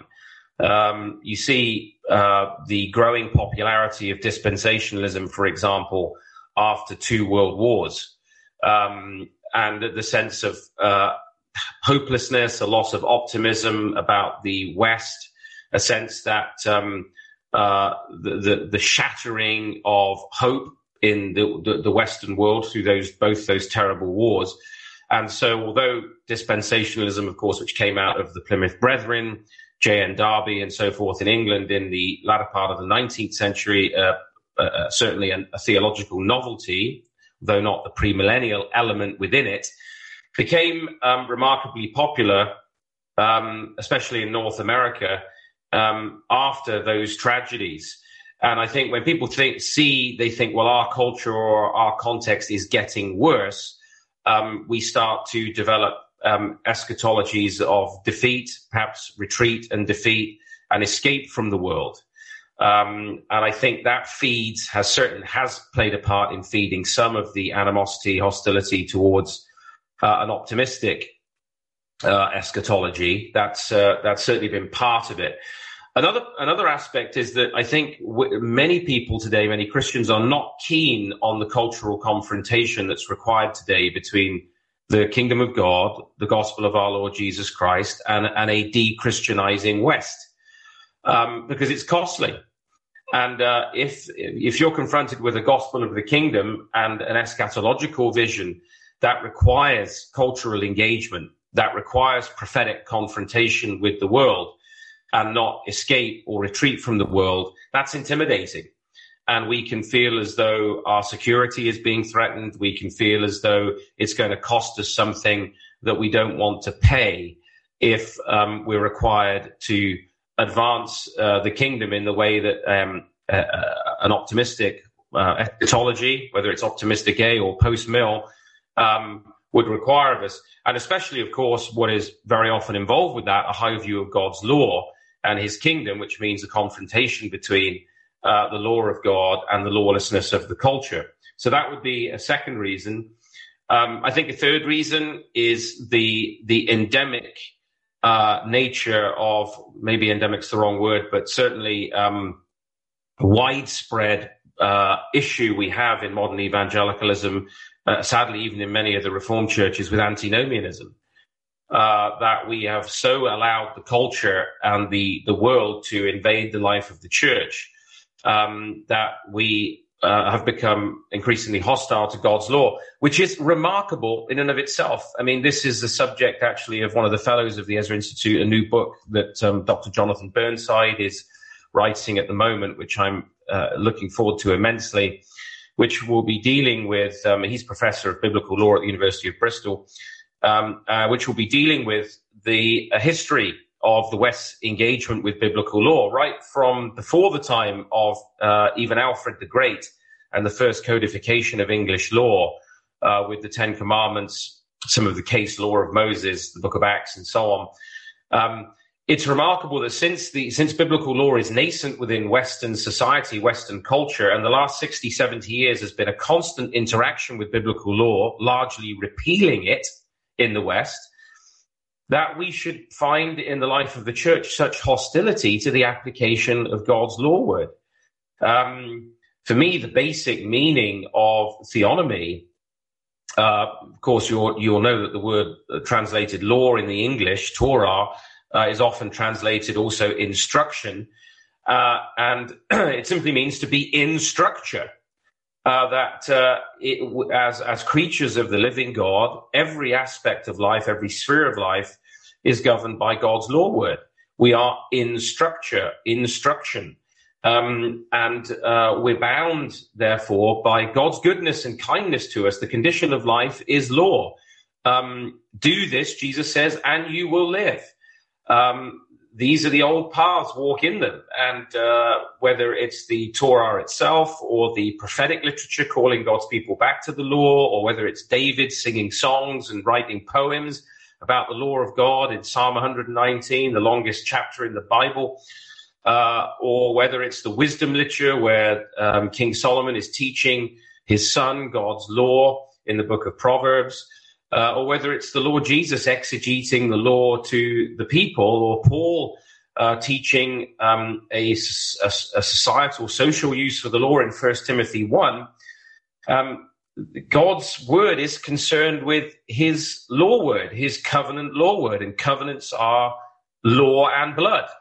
Um, you see uh, the growing popularity of dispensationalism, for example, after two world wars. Um, and the sense of uh, hopelessness, a loss of optimism about the West, a sense that um, uh, the, the, the shattering of hope in the, the, the Western world through those both those terrible wars. And so although dispensationalism, of course, which came out of the Plymouth Brethren, J N Darby and so forth in England in the latter part of the nineteenth century, uh, uh, certainly a, a theological novelty, though not the premillennial element within it, became um, remarkably popular, um, especially in North America, um, after those tragedies. And I think when people think, see, they think, well, our culture or our context is getting worse. Um, we start to develop um, eschatologies of defeat, perhaps retreat and defeat and escape from the world. Um, and I think that feeds, has certain, has played a part in feeding some of the animosity, hostility towards uh, an optimistic uh, eschatology. That's, uh, that's certainly been part of it. Another, another aspect is that I think w- many people today, many Christians, are not keen on the cultural confrontation that's required today between the kingdom of God, the gospel of our Lord Jesus Christ, and, and a de-Christianizing West, um, because it's costly. And uh, if if you're confronted with a gospel of the kingdom and an eschatological vision that requires cultural engagement, that requires prophetic confrontation with the world, and not escape or retreat from the world, that's intimidating. And we can feel as though our security is being threatened. We can feel as though it's going to cost us something that we don't want to pay if um, we're required to advance uh, the kingdom in the way that um, uh, an optimistic uh, eschatology, whether it's optimistic A or post-mill, um, would require of us. And especially, of course, what is very often involved with that, a high view of God's law and his kingdom, which means a confrontation between uh, the law of God and the lawlessness of the culture. So that would be a second reason. Um, I think a third reason is the the endemic uh, nature of, maybe endemic's the wrong word, but certainly um, widespread uh, issue we have in modern evangelicalism, uh, sadly even in many of the Reformed churches, with antinomianism. Uh, that we have so allowed the culture and the, the world to invade the life of the church, um, that we uh, have become increasingly hostile to God's law, which is remarkable in and of itself. I mean, this is the subject actually of one of the fellows of the Ezra Institute, a new book that um, Doctor Jonathan Burnside is writing at the moment, which I'm uh, looking forward to immensely, which will be dealing with, um, he's professor of biblical law at the University of Bristol, Um, uh, which will be dealing with the uh, history of the West's engagement with biblical law, right from before the time of uh, even Alfred the Great and the first codification of English law uh, with the Ten Commandments, some of the case law of Moses, the Book of Acts, and so on. Um, it's remarkable that since the since biblical law is nascent within Western society, Western culture, and the last sixty, seventy years has been a constant interaction with biblical law, largely repealing it in the West, that we should find in the life of the church such hostility to the application of God's law word. Um, for me, the basic meaning of theonomy, uh, of course, you'll, you'll know that the word uh, translated law in the English, Torah, uh, is often translated also instruction, uh, and it simply means to be in structure. Uh, that uh, it, as as creatures of the living God, every aspect of life, every sphere of life is governed by God's law word. We are in structure, instruction, um, and uh, we're bound, therefore, by God's goodness and kindness to us. The condition of life is law. Um, do this, Jesus says, and you will live. Um, These are the old paths, walk in them. And uh, whether it's the Torah itself or the prophetic literature calling God's people back to the law, or whether it's David singing songs and writing poems about the law of God in Psalm one nineteen, the longest chapter in the Bible, uh, or whether it's the wisdom literature where um, King Solomon is teaching his son God's law in the book of Proverbs, Uh, or whether it's the Lord Jesus exegeting the law to the people, or Paul uh, teaching um, a, a, a societal, social use for the law in First Timothy one. Um, God's word is concerned with his law word, his covenant law word, and covenants are law and blood.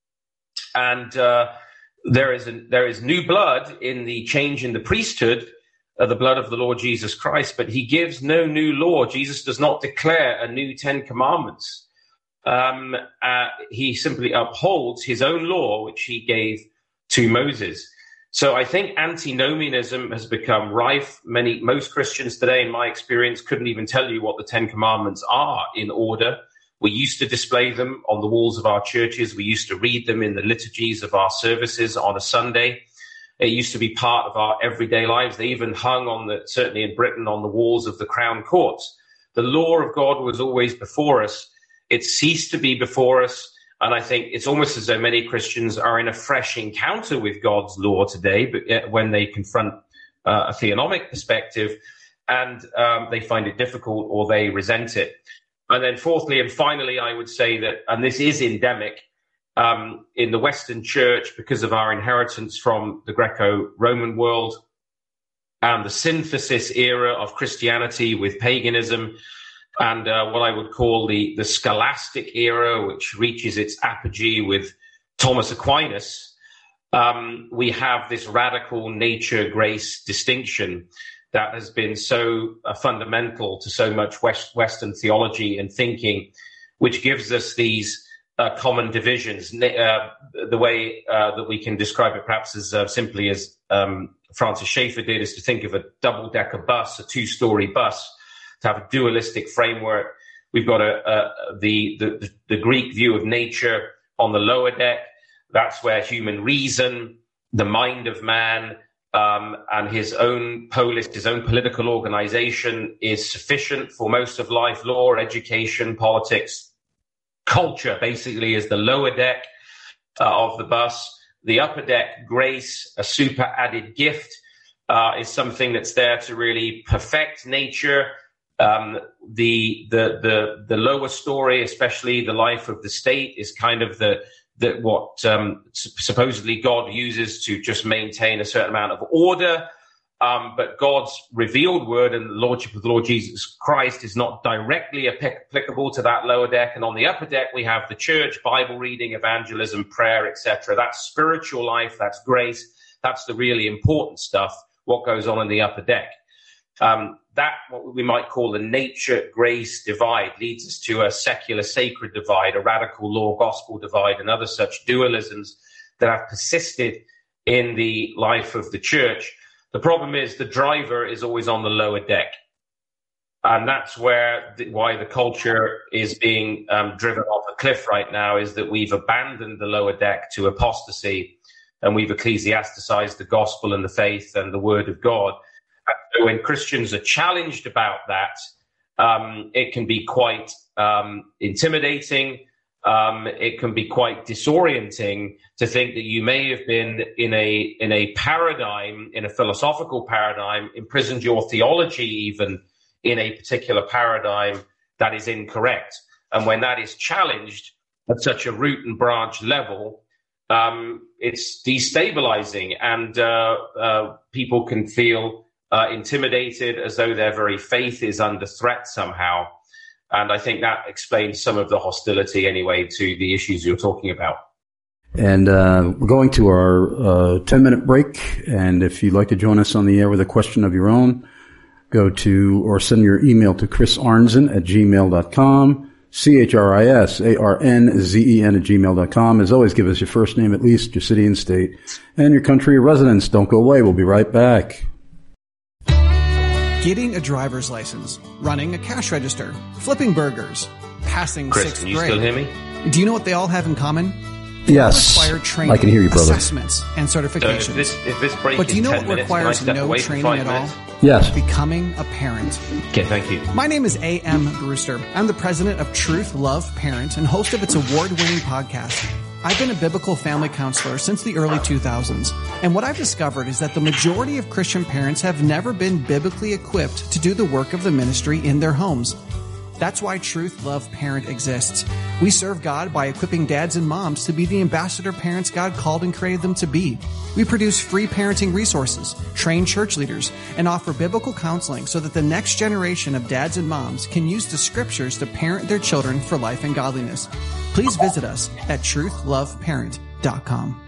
And uh, there is a, there is new blood in the change in the priesthood, uh, the blood of the Lord Jesus Christ, but he gives no new law. Jesus does not declare a new Ten Commandments. Um, uh, he simply upholds his own law, which he gave to Moses. So I think antinomianism has become rife. Many, most Christians today, in my experience, couldn't even tell you what the Ten Commandments are in order. We used to display them on the walls of our churches. We used to read them in the liturgies of our services on a Sunday. It used to be part of our everyday lives. They even hung on the, certainly in Britain, on the walls of the Crown Courts. The law of God was always before us. It ceased to be before us. And I think it's almost as though many Christians are in a fresh encounter with God's law today, but when they confront uh, a theonomic perspective, and um, they find it difficult or they resent it. And then fourthly and finally, I would say that, and this is endemic um, in the Western Church because of our inheritance from the Greco-Roman world and the synthesis era of Christianity with paganism, and uh, what I would call the, the scholastic era, which reaches its apogee with Thomas Aquinas. Um, we have this radical nature-grace distinction that has been so uh, fundamental to so much West, Western theology and thinking, which gives us these uh, common divisions. Uh, the way uh, that we can describe it perhaps as uh, simply as um, Francis Schaeffer did is to think of a double-decker bus, a two-story bus, to have a dualistic framework. We've got a, a, the, the, the Greek view of nature on the lower deck. That's where human reason, the mind of man, um, and his own polis, his own political organization is sufficient for most of life. Law, education, politics, culture basically is the lower deck uh, of the bus. The upper deck, grace, a super added gift, uh, is something that's there to really perfect nature. Um, the, the, the, the lower story, especially the life of the state, is kind of the, the, what, um, supposedly God uses to just maintain a certain amount of order. Um, but God's revealed word and the Lordship of the Lord Jesus Christ is not directly applicable to that lower deck. And on the upper deck, we have the church, Bible reading, evangelism, prayer, et cetera. That's spiritual life. That's grace. That's the really important stuff, what goes on in the upper deck. Um, that, what we might call the nature-grace divide, leads us to a secular-sacred divide, a radical law-gospel divide, and other such dualisms that have persisted in the life of the church. The problem is the driver is always on the lower deck. And that's where the, why the culture is being um, driven off a cliff right now, is that we've abandoned the lower deck to apostasy, and we've ecclesiasticized the gospel and the faith and the word of God. So when Christians are challenged about that, um, it can be quite um, intimidating. Um, it can be quite disorienting to think that you may have been in a in a paradigm, in a philosophical paradigm, imprisoned your theology even in a particular paradigm that is incorrect. And when that is challenged at such a root and branch level, um, it's destabilizing, and uh, uh, people can feel Uh, intimidated, as though their very faith is under threat somehow. And I think that explains some of the hostility anyway to the issues you're talking about. And uh, we're going to our uh, ten-minute break. And if you'd like to join us on the air with a question of your own, go to or send your email to chris arnzen at gmail dot com, C H R I S A R N Z E N at gmail dot com. As always, give us your first name at least, your city and state, and your country of residence. Don't go away. We'll be right back. Getting a driver's license, running a cash register, flipping burgers, passing Chris, sixth can you grade. still hear me? Do you know what they all have in common? Yes. Require training, I can hear you, brother. assessments, and certifications. So if this, if this break but do you know is what ten minutes, requires can I step no away for training five at minutes? all? Yes. Becoming a parent. Okay, thank you. My name is A M Brewster. I'm the president of Truth, Love, Parent, and host of its award-winning podcast. I've been a biblical family counselor since the early two thousands, and what I've discovered is that the majority of Christian parents have never been biblically equipped to do the work of the ministry in their homes. That's why Truth Love Parent exists. We serve God by equipping dads and moms to be the ambassador parents God called and created them to be. We produce free parenting resources, train church leaders, and offer biblical counseling so that the next generation of dads and moms can use the scriptures to parent their children for life and godliness. Please visit us at truth love parent dot com.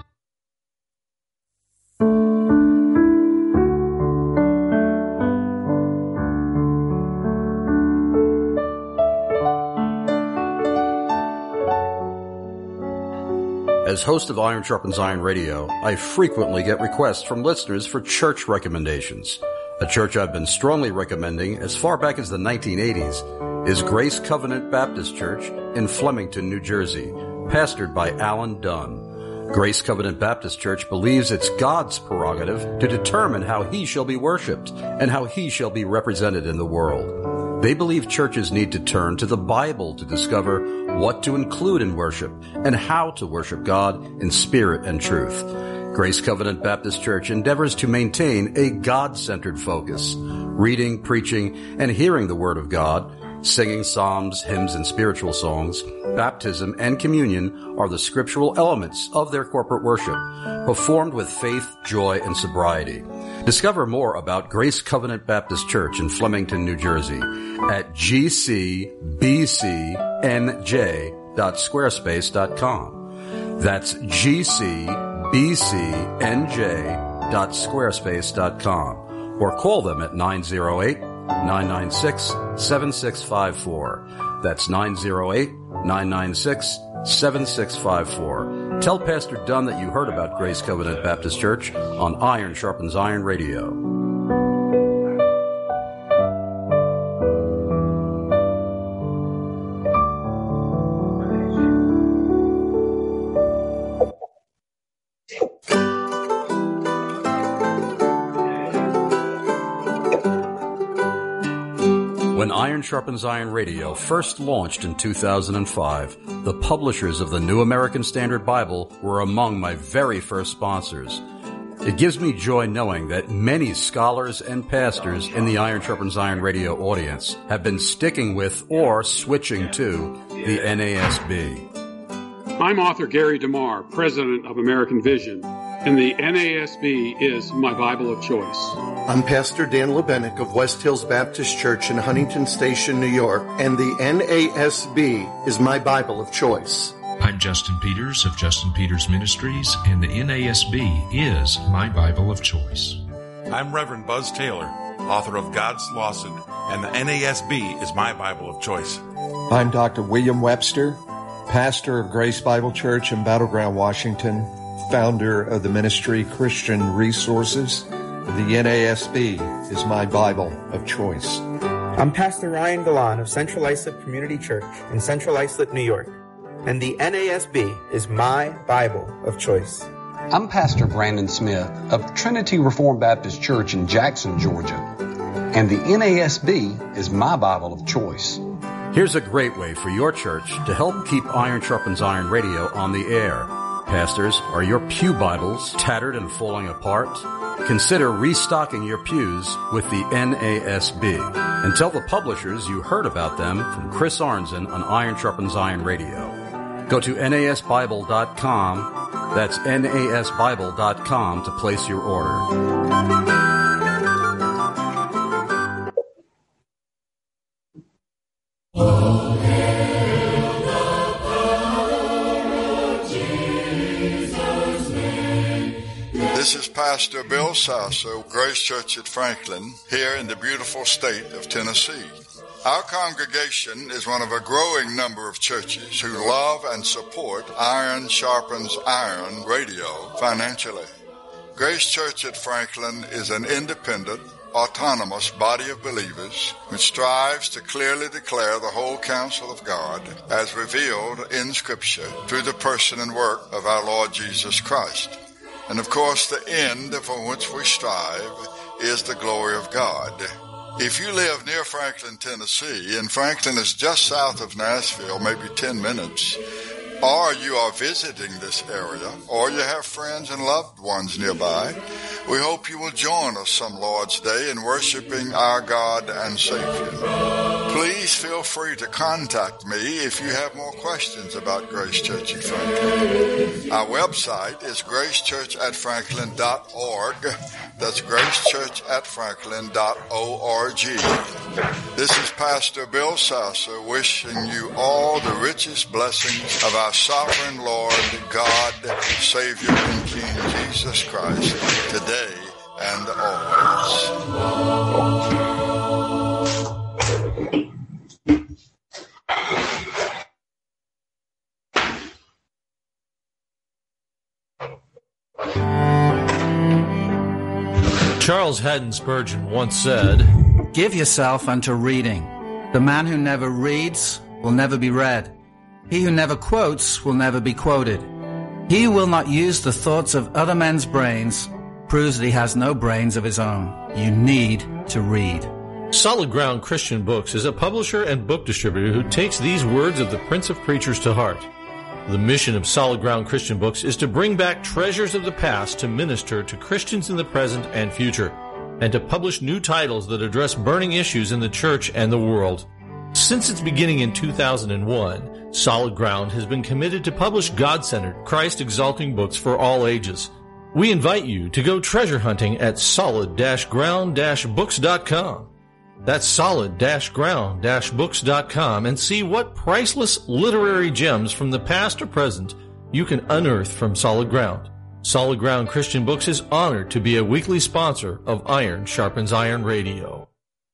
As host of Iron Sharpens Iron Radio, I frequently get requests from listeners for church recommendations. A church I've been strongly recommending as far back as the nineteen eighties is Grace Covenant Baptist Church in Flemington, New Jersey, pastored by Alan Dunn. Grace Covenant Baptist Church believes it's God's prerogative to determine how He shall be worshiped and how He shall be represented in the world. They believe churches need to turn to the Bible to discover what to include in worship and how to worship God in spirit and truth. Grace Covenant Baptist Church endeavors to maintain a God-centered focus, reading, preaching, and hearing the Word of God. Singing psalms, hymns, and spiritual songs, baptism, and communion are the scriptural elements of their corporate worship, performed with faith, joy, and sobriety. Discover more about Grace Covenant Baptist Church in Flemington, New Jersey at g c b c n j dot squarespace dot com. That's g c b c n j dot squarespace dot com, or call them at nine oh eight, nine nine six, seven six five four. That's nine oh eight, nine nine six, seven six five four. Tell Pastor Dunn that you heard about Grace Covenant Baptist Church on Iron Sharpens Iron Radio. When Iron Sharpens Iron Radio first launched in two thousand five, the publishers of the New American Standard Bible were among my very first sponsors. It gives me joy knowing that many scholars and pastors in the Iron Sharpens Iron Radio audience have been sticking with or switching to the N A S B. I'm author Gary DeMar, president of American Vision, and the N A S B is my Bible of choice. I'm Pastor Dan Lebenick of West Hills Baptist Church in Huntington Station, New York, and the N A S B is my Bible of choice. I'm Justin Peters of Justin Peters Ministries, and the N A S B is my Bible of choice. I'm Reverend Buzz Taylor, author of God's Lawsuit, and the N A S B is my Bible of choice. I'm Doctor William Webster, pastor of Grace Bible Church in Battleground, Washington, founder of the ministry Christian Resources. The N A S B is my Bible of choice. I'm Pastor Ryan Galan of Central Islip Community Church in Central Islip, New York, and the N A S B is my Bible of choice. I'm Pastor Brandon Smith of Trinity Reformed Baptist Church in Jackson, Georgia, and the N A S B is my Bible of choice. Here's a great way for your church to help keep Iron Sharpens Iron Radio on the air. Pastors, are your pew Bibles tattered and falling apart? Consider restocking your pews with the N A S B. And tell the publishers you heard about them from Chris Arnzen on Iron Sharpens Iron Radio. Go to N A S Bible dot com. That's N A S Bible dot com to place your order. This is Pastor Bill Sasso, Grace Church at Franklin, here in the beautiful state of Tennessee. Our congregation is one of a growing number of churches who love and support Iron Sharpens Iron Radio financially. Grace Church at Franklin is an independent, autonomous body of believers which strives to clearly declare the whole counsel of God as revealed in Scripture through the person and work of our Lord Jesus Christ. And of course, the end for which we strive is the glory of God. If you live near Franklin, Tennessee, and Franklin is just south of Nashville, maybe ten minutes, or you are visiting this area, or you have friends and loved ones nearby, We hope you will join us some Lord's Day in worshiping our God and Savior. Please feel free to contact me if you have more questions about Grace Church at Franklin. Our website is grace church at franklin dot org. That's grace church at franklin dot org. This is Pastor Bill Sasser wishing you all the richest blessings of our sovereign Lord, God, Savior, and King Jesus Christ, today and always. Charles Haddon Spurgeon once said, "Give yourself unto reading. The man who never reads will never be read. He who never quotes will never be quoted. He who will not use the thoughts of other men's brains proves that he has no brains of his own. You need to read." Solid Ground Christian Books is a publisher and book distributor who takes these words of the Prince of Preachers to heart. The mission of Solid Ground Christian Books is to bring back treasures of the past to minister to Christians in the present and future, and to publish new titles that address burning issues in the church and the world. Since its beginning in two thousand one, Solid Ground has been committed to publish God-centered, Christ-exalting books for all ages. We invite you to go treasure hunting at solid ground books dot com. That's solid ground books dot com and see what priceless literary gems from the past or present you can unearth from Solid Ground. Solid Ground Christian Books is honored to be a weekly sponsor of Iron Sharpens Iron Radio.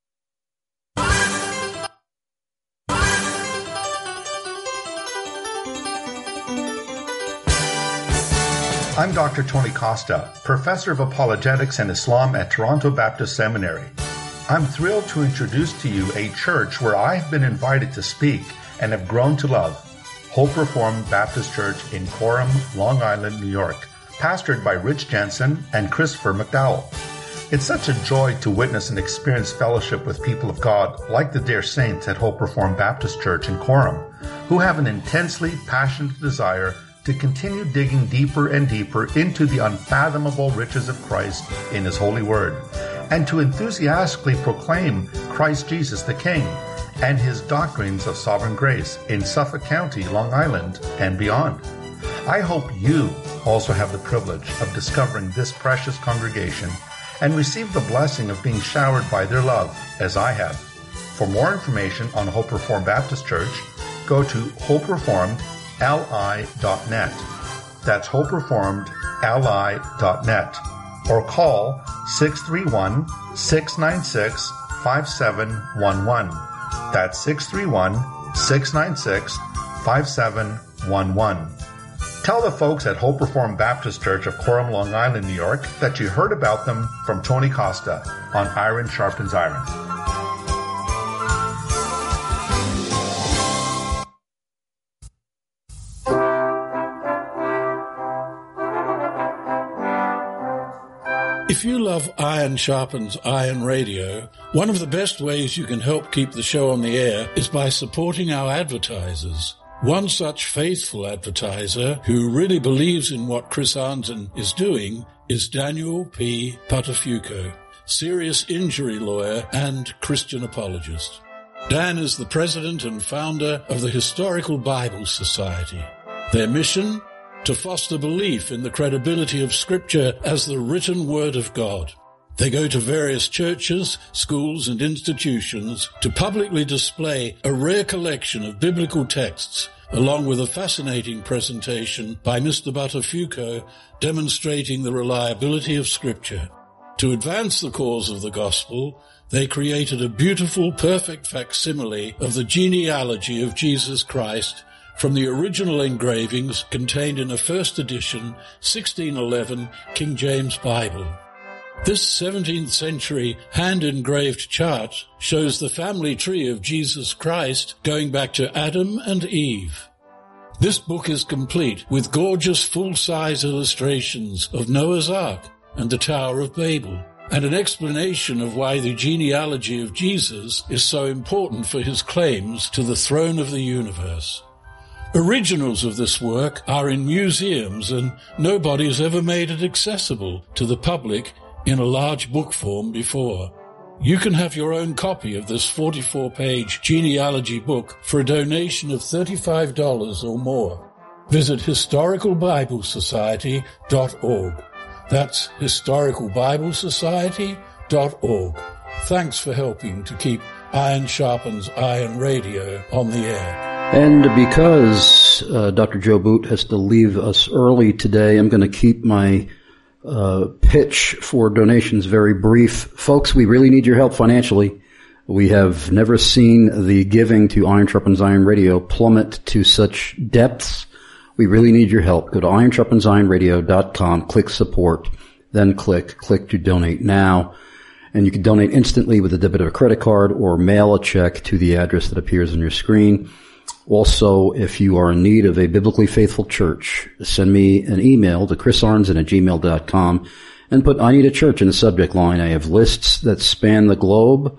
I'm Doctor Tony Costa, Professor of Apologetics and Islam at Toronto Baptist Seminary. I'm thrilled to introduce to you a church where I have been invited to speak and have grown to love, Hope Reformed Baptist Church in Coram, Long Island, New York, pastored by Rich Jensen and Christopher McDowell. It's such a joy to witness and experience fellowship with people of God like the dear saints at Hope Reformed Baptist Church in Coram, who have an intensely passionate desire to continue digging deeper and deeper into the unfathomable riches of Christ in His holy word, and to enthusiastically proclaim Christ Jesus the King and His doctrines of sovereign grace in Suffolk County, Long Island, and beyond. I hope you also have the privilege of discovering this precious congregation and receive the blessing of being showered by their love, as I have. For more information on Hope Reformed Baptist Church, go to hope reformed l i dot net. That's hope reformed l i dot net. Or call six three one, six nine six, five seven one one. That's six three one, six nine six, five seven one one. Tell the folks at Hope Reformed Baptist Church of Coram, Long Island, New York, that you heard about them from Tony Costa on Iron Sharpens Iron. If you love Iron Sharpens Iron Radio, one of the best ways you can help keep the show on the air is by supporting our advertisers. One such faithful advertiser who really believes in what Chris Arnzen is doing is Daniel P. Patafuco, serious injury lawyer and Christian apologist. Dan is the president and founder of the Historical Bible Society. Their mission? To foster belief in the credibility of Scripture as the written Word of God. They go to various churches, schools, and institutions to publicly display a rare collection of biblical texts, along with a fascinating presentation by Mister Buttafuoco demonstrating the reliability of Scripture. To advance the cause of the gospel, they created a beautiful, perfect facsimile of the genealogy of Jesus Christ from the original engravings contained in a first edition sixteen eleven King James Bible. This seventeenth century hand-engraved chart shows the family tree of Jesus Christ going back to Adam and Eve. This book is complete with gorgeous full-size illustrations of Noah's Ark and the Tower of Babel, and an explanation of why the genealogy of Jesus is so important for his claims to the throne of the universe. Originals of this work are in museums, and nobody has ever made it accessible to the public in a large book form before. You can have your own copy of this forty-four page genealogy book for a donation of thirty-five dollars or more. Visit historical bible society dot org. That's historical bible society dot org. Thanks for helping to keep Iron Sharpens Iron Radio on the air. And because uh, Doctor Joe Boot has to leave us early today, I'm going to keep my uh, pitch for donations very brief. Folks, we really need your help financially. We have never seen the giving to Iron Sharpens Iron Radio plummet to such depths. We really need your help. Go to iron sharpens iron radio dot com, click support, then click, click to donate now. And you can donate instantly with a debit or a credit card or mail a check to the address that appears on your screen. Also, if you are in need of a biblically faithful church, send me an email to chris arnzen at gmail dot com and put I need a church in the subject line. I have lists that span the globe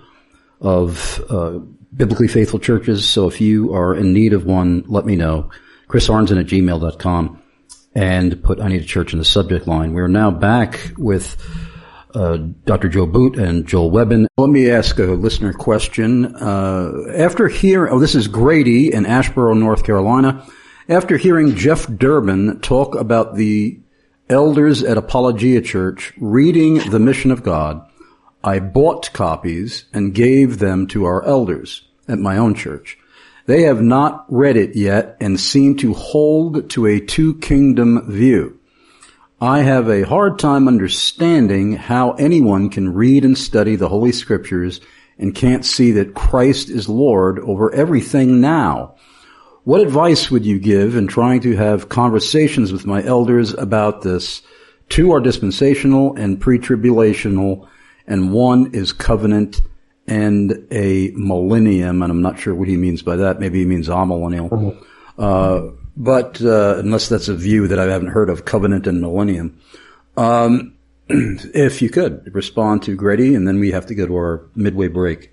of uh, biblically faithful churches. So if you are in need of one, let me know. chris arnzen at gmail dot com and put I need a church in the subject line. We're now back with Uh, Doctor Joe Boot and Joel Webbin. Let me ask a listener question. Uh, after hearing, oh, this is Grady in Asheboro, North Carolina. After hearing Jeff Durbin talk about the elders at Apologia Church reading The Mission of God, I bought copies and gave them to our elders at my own church. They have not read it yet and seem to hold to a two-kingdom view. I have a hard time understanding how anyone can read and study the Holy Scriptures and can't see that Christ is Lord over everything now. What advice would you give in trying to have conversations with my elders about this? Two are dispensational and pre-tribulational, and one is covenant and a millennium, and I'm not sure what he means by that. Maybe he means amillennial. Mm-hmm. Uh, But, uh, unless that's a view that I haven't heard of, covenant and millennium. Um, if you could respond to Grady, and then we have to go to our midway break.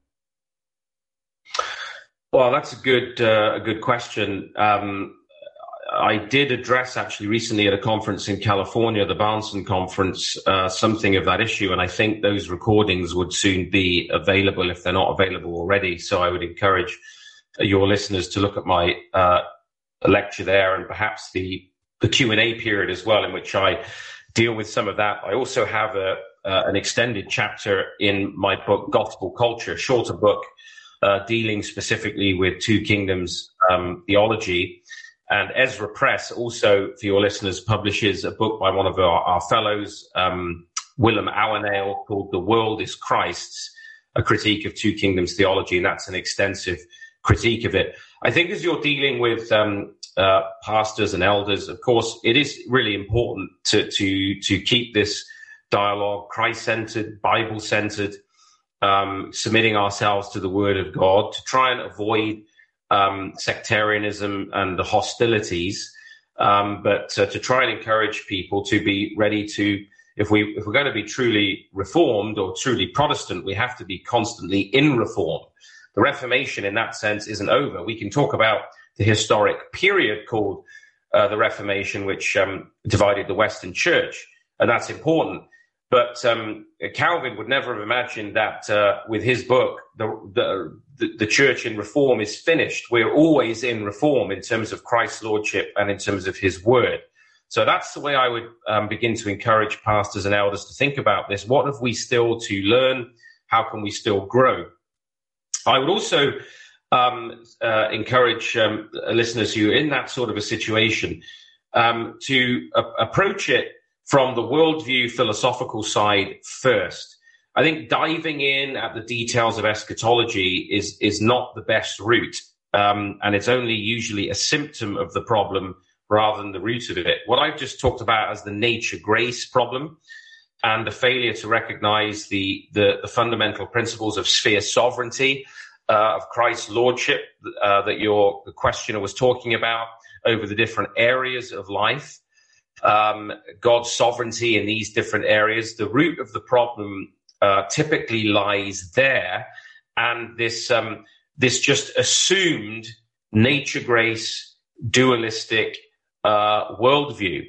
Well, that's a good, uh, a good question. Um, I did address actually recently at a conference in California, the Barnson Conference, uh, something of that issue. And I think those recordings would soon be available if they're not available already. So I would encourage your listeners to look at my, uh, a lecture there, and perhaps the, the Q and A period as well, in which I deal with some of that. I also have a, uh, an extended chapter in my book, Gospel Culture, a shorter book, uh, dealing specifically with Two Kingdoms um, theology. And Ezra Press also, for your listeners, publishes a book by one of our, our fellows, um, Willem Ouwenail, called The World is Christ's, a critique of Two Kingdoms theology, and that's an extensive critique of it. I think as you're dealing with um, uh, pastors and elders, of course, it is really important to to to keep this dialogue Christ-centered, Bible-centered, um, submitting ourselves to the Word of God, to try and avoid um, sectarianism and the hostilities, um, but uh, to try and encourage people to be ready to, if we if we're going to be truly Reformed or truly Protestant, we have to be constantly in reform. The Reformation, in that sense, isn't over. We can talk about the historic period called uh, the Reformation, which um, divided the Western Church, and that's important. But um, Calvin would never have imagined that uh, with his book, the, the, the church in reform is finished. We're always in reform in terms of Christ's lordship and in terms of his word. So that's the way I would um, begin to encourage pastors and elders to think about this. What have we still to learn? How can we still grow? I would also um, uh, encourage um, listeners who are in that sort of a situation um, to uh, approach it from the worldview philosophical side first. I think diving in at the details of eschatology is is not the best route, um, and it's only usually a symptom of the problem rather than the root of it. What I've just talked about as the nature grace problem and the failure to recognize the, the, the fundamental principles of sphere sovereignty, uh, of Christ's lordship, uh, that your the questioner was talking about over the different areas of life, um, God's sovereignty in these different areas. The root of the problem uh, typically lies there, and this um, this just assumed nature grace dualistic uh, worldview.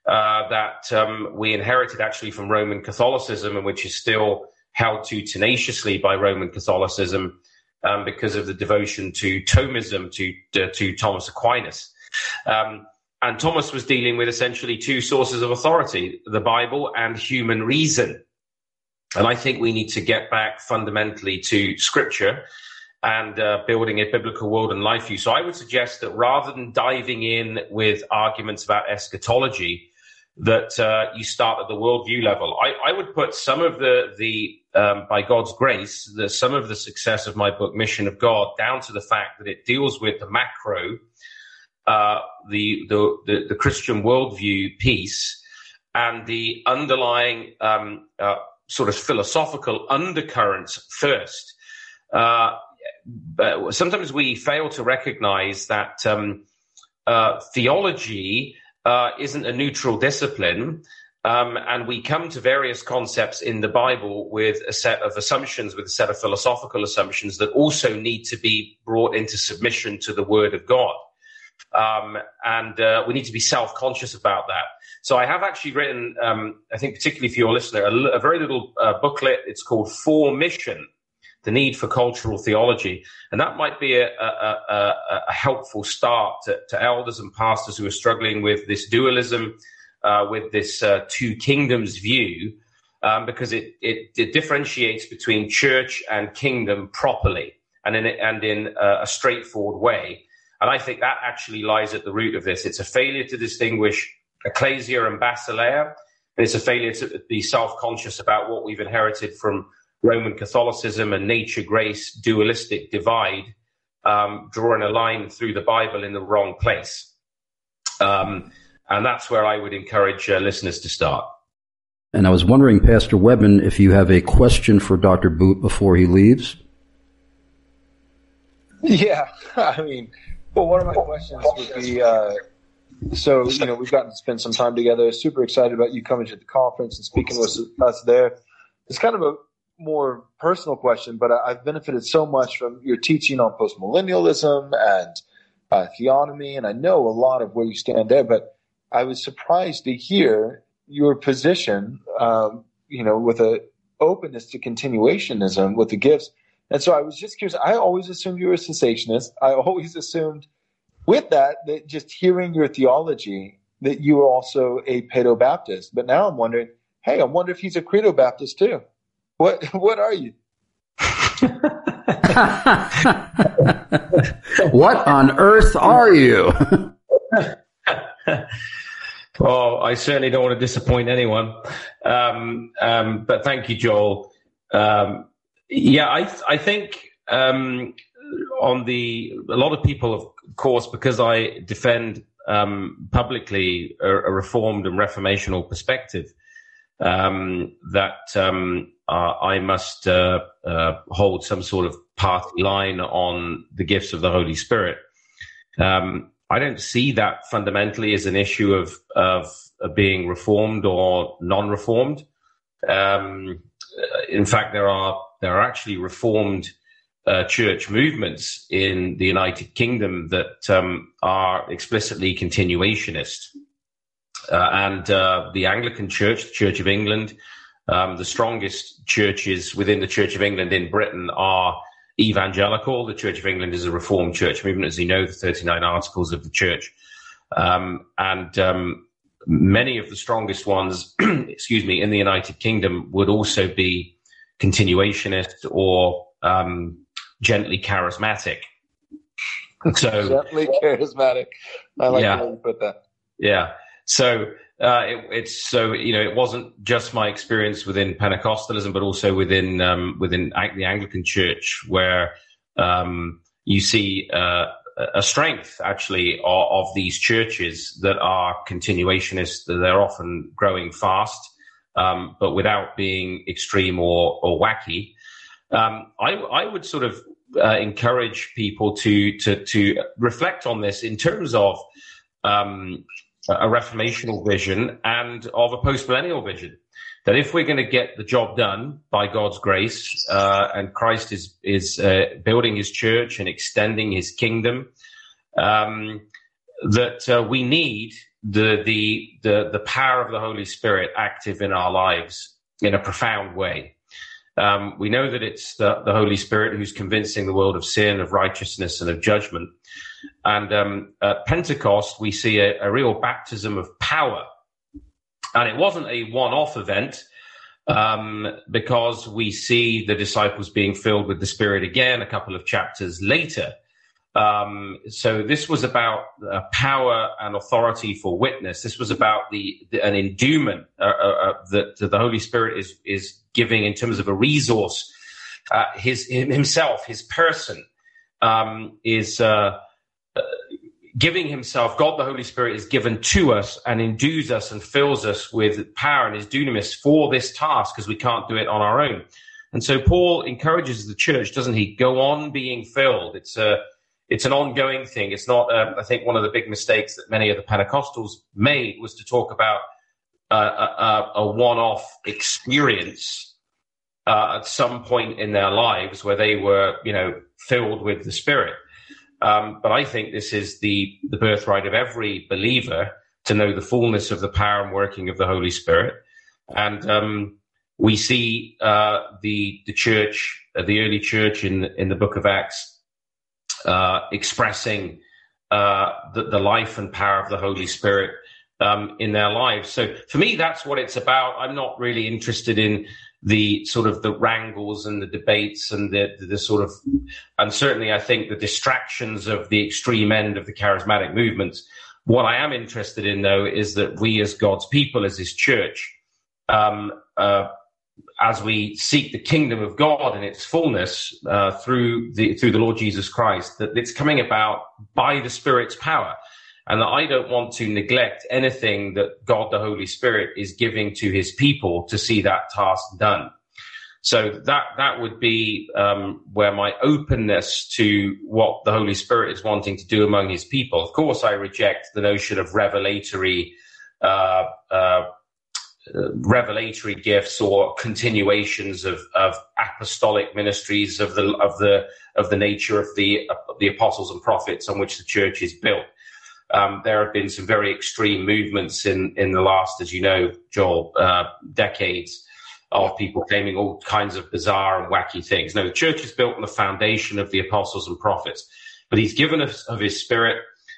uh, that um, we inherited actually from Roman Catholicism, and which is still held to tenaciously by Roman Catholicism um, because of the devotion to Thomism, to to, to Thomas Aquinas. Um, and Thomas was dealing with essentially two sources of authority, the Bible and human reason. And I think we need to get back fundamentally to Scripture and uh, building a biblical world and life view. So I would suggest that rather than diving in with arguments about eschatology, that uh, you start at the worldview level. I, I would put some of the, the um, by God's grace, the, some of the success of my book, Mission of God, down to the fact that it deals with the macro, uh, the, the, the, the Christian worldview piece, and the underlying um, uh, sort of philosophical undercurrents first. Uh, but sometimes we fail to recognize that um, uh, theology uh, isn't a neutral discipline, um, and we come to various concepts in the Bible with a set of assumptions, with a set of philosophical assumptions that also need to be brought into submission to the Word of God. Um, and uh, we need to be self-conscious about that. So I have actually written, um, I think particularly for your listener, a, a very little uh, booklet. It's called For Mission, The Need for Cultural Theology. And that might be a, a, a, a helpful start to, to elders and pastors who are struggling with this dualism, uh, with this uh, two kingdoms view, um, because it, it, it differentiates between church and kingdom properly and in, and in a, a straightforward way. And I think that actually lies at the root of this. It's a failure to distinguish ecclesia and basileia, and it's a failure to be self-conscious about what we've inherited from Roman Catholicism and nature-grace dualistic divide, um, drawing a line through the Bible in the wrong place. Um, and that's where I would encourage uh, listeners to start. And I was wondering, Pastor Webben, if you have a question for Doctor Boot before he leaves? Yeah, I mean... Well, one of my questions would be, uh, so, you know, we've gotten to spend some time together. Super excited about you coming to the conference and speaking with us there. It's kind of a more personal question, but I've benefited so much from your teaching on postmillennialism and uh, theonomy, and I know a lot of where you stand there, but I was surprised to hear your position, um, you know, with a openness to continuationism with the gifts. And so I was just curious. I always assumed you were a cessationist. I always assumed with that, that just hearing your theology, that you were also a Paedo-Baptist. But now I'm wondering, hey, I wonder if he's a Credo-Baptist too. What What are you? What on earth are you? Well, I certainly don't want to disappoint anyone. Um, um, but thank you, Joel. Um, Yeah, I I think um, on the a lot of people, of course, because I defend um, publicly a, a reformed and reformational perspective, um, that um, uh, I must uh, uh, hold some sort of party line on the gifts of the Holy Spirit. Um, I don't see that fundamentally as an issue of of, of being reformed or non-reformed. Um, in fact, there are There are actually reformed uh, church movements in the United Kingdom that um, are explicitly continuationist. Uh, and uh, the Anglican Church, the Church of England, um, the strongest churches within the Church of England in Britain are evangelical. The Church of England is a reformed church movement, as you know, the thirty-nine Articles of the Church. Um, and um, many of the strongest ones, excuse me, in the United Kingdom would also be continuationist or um, gently charismatic. So gently charismatic. I like yeah, the way you put that. Yeah. So uh, it, it's so you know it wasn't just my experience within Pentecostalism, but also within um, within the Anglican Church, where um, you see uh, a strength actually of, of these churches that are continuationists. They're often growing fast. Um, but without being extreme or, or wacky. Um, I, I would sort of uh, encourage people to, to, to reflect on this in terms of um, a reformational vision and of a postmillennial vision. That if we're going to get the job done by God's grace, uh, and Christ is, is uh, building his church and extending his kingdom, um, that uh, we need the, the, the, the power of the Holy Spirit active in our lives in a profound way. Um, we know that it's the, the Holy Spirit who's convincing the world of sin, of righteousness, and of judgment. And um, at Pentecost, we see a, a real baptism of power. And it wasn't a one-off event, um, because we see the disciples being filled with the Spirit again a couple of chapters later. Um, so this was about uh, power and authority for witness. This was about the, the an endowment uh, uh, that the Holy Spirit is is giving in terms of a resource. Uh, his himself, his person, um, is uh, uh, giving himself. God, the Holy Spirit, is given to us and endues us and fills us with power and his dunamis for this task, because we can't do it on our own. And so Paul encourages the church, doesn't he? Go on being filled. It's a It's an ongoing thing. It's not, uh, I think one of the big mistakes that many of the Pentecostals made was to talk about uh, a, a one-off experience uh, at some point in their lives where they were, you know, filled with the Spirit. Um, but I think this is the, the birthright of every believer, to know the fullness of the power and working of the Holy Spirit. And um, we see uh, the the church, uh, the early church in in the book of Acts, Uh, expressing uh, the, the life and power of the Holy Spirit um, in their lives. So for me, that's what it's about. I'm not really interested in the sort of the wrangles and the debates and the, the, the sort of, and certainly I think the distractions of the extreme end of the charismatic movements. What I am interested in, though, is that we as God's people, as his church, um, uh, as we seek the kingdom of God in its fullness uh, through the through the Lord Jesus Christ, that it's coming about by the Spirit's power, and that I don't want to neglect anything that God, the Holy Spirit, is giving to his people to see that task done. So that that would be um, where my openness to what the Holy Spirit is wanting to do among his people. Of course, I reject the notion of revelatory uh, uh Uh, revelatory gifts or continuations of, of apostolic ministries of the of the of the nature of the of the apostles and prophets on which the church is built. Um, there have been some very extreme movements in in the last, as you know, Joel, uh, decades of people claiming all kinds of bizarre and wacky things. No, the church is built on the foundation of the apostles and prophets, but he's given us of his Spirit,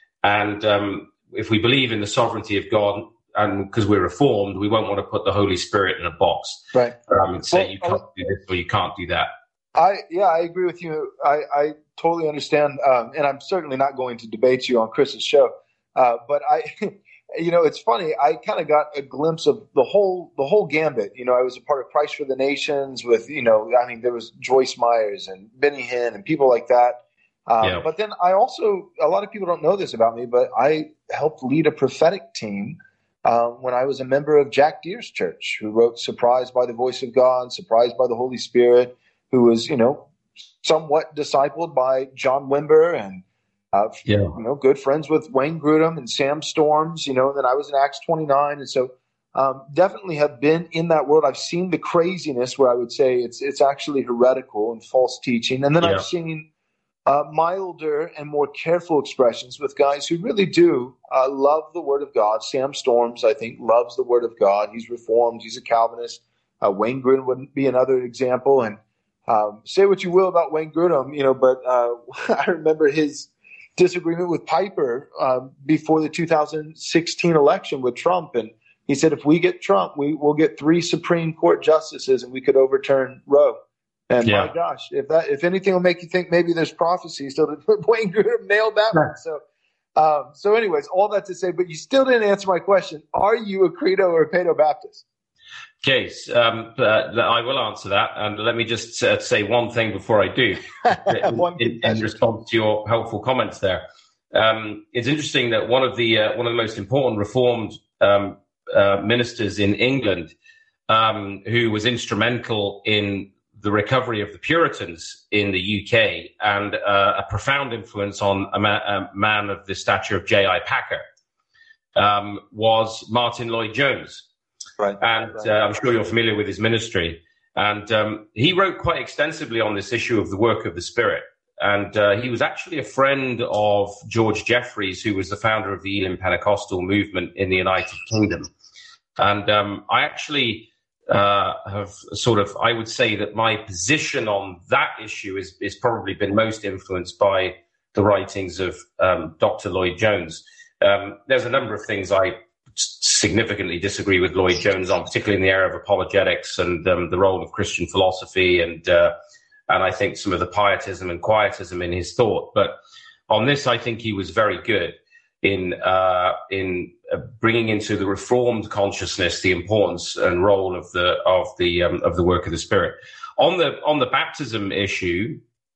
and um, if we believe in the sovereignty of God, and because we're reformed, we won't want to put the Holy Spirit in a box, right? Um, and say well, you can't do this or you can't do that. I yeah, I agree with you. I, I totally understand, um, and I'm certainly not going to debate you on Chris's show. Uh, but I, you know, it's funny. I kind of got a glimpse of the whole the whole gambit. You know, I was a part of Christ for the Nations with, you know, I mean, there was Joyce Myers and Benny Hinn and people like that. Um, yeah. But then I also, a lot of people don't know this about me, but I helped lead a prophetic team Uh, when I was a member of Jack Deere's church, who wrote Surprised by the Voice of God, Surprised by the Holy Spirit, who was, you know, somewhat discipled by John Wimber and, uh, yeah. you know, good friends with Wayne Grudem and Sam Storms, you know, and then I was in Acts twenty-nine. And so um, definitely have been in that world. I've seen the craziness where I would say it's it's actually heretical and false teaching. And then yeah. I've seen Uh, milder and more careful expressions with guys who really do uh, love the Word of God. Sam Storms, I think, loves the Word of God. He's Reformed. He's a Calvinist. Uh, Wayne Grudem would be another example. And um, say what you will about Wayne Grudem, you know, but uh, I remember his disagreement with Piper uh, before the two thousand sixteen election with Trump. And he said, if we get Trump, we will get three Supreme Court justices and we could overturn Roe. And yeah. my gosh, if that, if anything will make you think maybe there's prophecy, so Wayne Grudem nailed that one. So, um, so anyways, all that to say, but you still didn't answer my question. Are you a Credo or a Paedo Baptist? Okay, um, uh, I will answer that. And let me just uh, say one thing before I do, in, in response to your helpful comments there. Um, it's interesting that one of the uh, one of the most important Reformed um, uh, ministers in England, um, who was instrumental in the recovery of the Puritans in the U K, and uh, a profound influence on a, ma- a man of the stature of J I Packer, um, was Martin Lloyd-Jones. Right. And right. Uh, I'm sure you're familiar with his ministry. And um, he wrote quite extensively on this issue of the work of the Spirit. and uh, he was actually a friend of George Jeffreys, who was the founder of the Elim Pentecostal movement in the United Kingdom. And um, I actually uh, have sort of, I would say that my position on that issue is, is probably been most influenced by the writings of um, Doctor Lloyd Jones. Um, there's a number of things I significantly disagree with Lloyd Jones on, particularly in the area of apologetics and um, the role of Christian philosophy, and uh, and I think some of the pietism and quietism in his thought. But on this, I think he was very good in uh, in uh, bringing into the Reformed consciousness the importance and role of the of the um, of the work of the Spirit. On the on the baptism issue,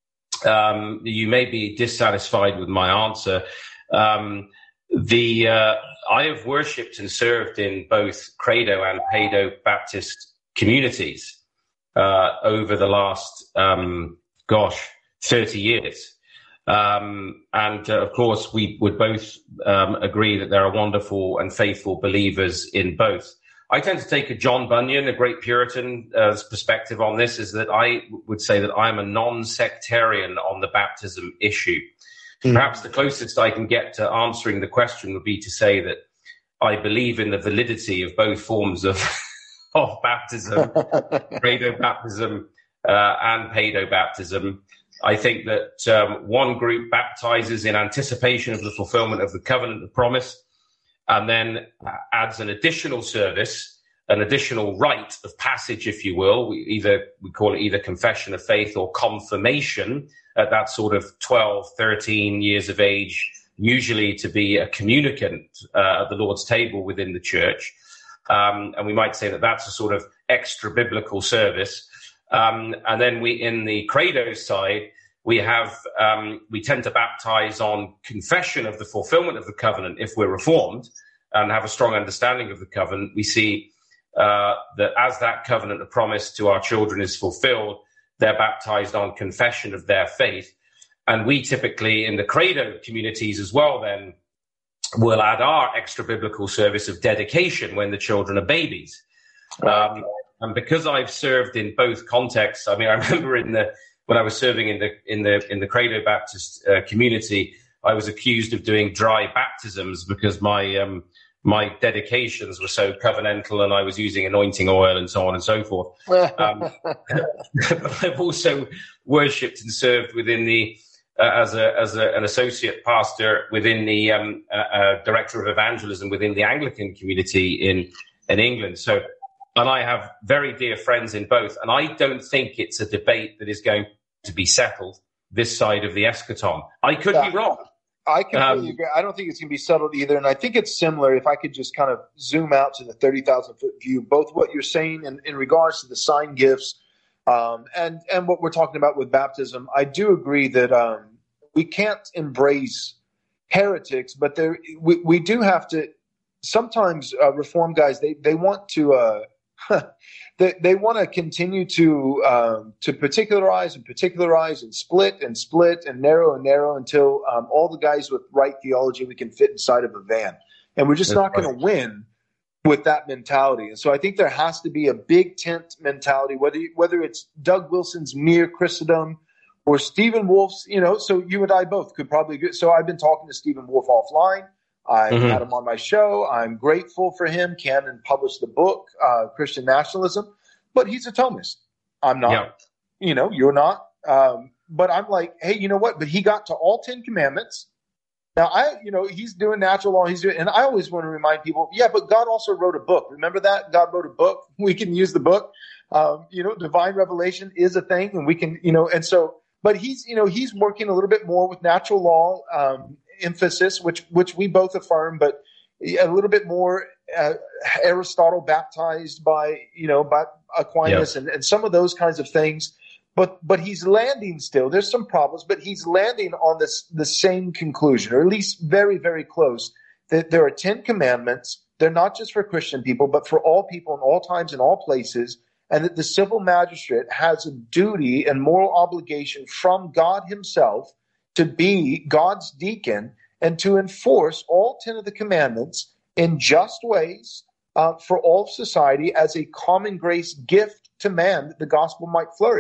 um, you may be dissatisfied with my answer. Um, The uh, I have worshipped and served in both Credo and Pado Baptist communities uh, over the last, um, gosh, thirty years. Um, and, uh, of course, we would both um, agree that there are wonderful and faithful believers in both. I tend to take a John Bunyan, a great Puritan, uh, perspective on this, is that I would say that I am a non-sectarian on the baptism issue. Perhaps the closest I can get to answering the question would be to say that I believe in the validity of both forms of, of baptism, credo baptism uh, and pado baptism. I think that um, one group baptizes in anticipation of the fulfillment of the covenant of promise, and then adds an additional service, an additional rite of passage, if you will. We either we call it either confession of faith or confirmation at that sort of twelve, thirteen years of age, usually to be a communicant uh, at the Lord's table within the church. Um, and we might say that that's a sort of extra biblical service. Um, and then we, in the credo side, we have, um, we tend to baptize on confession of the fulfillment of the covenant if we're Reformed and have a strong understanding of the covenant. We see uh, that as that covenant of promise to our children is fulfilled, they're baptized on confession of their faith. And we typically, in the credo communities as well, then will add our extra biblical service of dedication when the children are babies. Um, and because I've served in both contexts, I mean, I remember in the, when I was serving in the, in the, in the Credo Baptist uh, community, I was accused of doing dry baptisms because my, um, my dedications were so covenantal and I was using anointing oil and so on and so forth. Um, I've also worshipped and served within the, uh, as a, as a, an associate pastor within the, um, uh, uh, director of evangelism within the Anglican community in, in England. So, and I have very dear friends in both. And I don't think it's a debate that is going to be settled this side of the eschaton. I could yeah. be wrong. I completely um, agree. I don't think it's going to be settled either. And I think it's similar, if I could just kind of zoom out to the thirty thousand foot view, both what you're saying in, in regards to the sign gifts um, and, and what we're talking about with baptism. I do agree that um, we can't embrace heretics, but there we, we do have to sometimes uh, Reform guys, they, they want to uh, they, they want to continue to um, to particularize and particularize and split and split and narrow and narrow until um, all the guys with right theology we can fit inside of a van. And we're just That's not going right. to win with that mentality. And so I think there has to be a big tent mentality, whether whether it's Doug Wilson's mere Christendom or Stephen Wolf's, you know, so you and I both could probably – so I've been talking to Stephen Wolf offline. I mm-hmm. had him on my show. I'm grateful for him. Cannon published the book, uh, Christian Nationalism, but he's a Thomist. I'm not, yeah. you know, you're not. Um, but I'm like, hey, you know what? But he got to all ten commandments. Now, I, you know, he's doing natural law. He's doing, and I always want to remind people, yeah, but God also wrote a book. Remember that? God wrote a book. We can use the book. Um, you know, divine revelation is a thing, and we can, you know, and so, but he's, you know, he's working a little bit more with natural law, um, emphasis, which which we both affirm, but a little bit more uh, Aristotle baptized by, you know, by Aquinas yep. and, and some of those kinds of things. But but he's landing still. There's some problems, but he's landing on this the same conclusion, or at least very, very close, that there are ten commandments. They're not just for Christian people, but for all people in all times and all places, and that the civil magistrate has a duty and moral obligation from God himself to be God's deacon and to enforce all ten of the commandments in just ways uh, for all of society as a common grace gift to man that the gospel might flourish.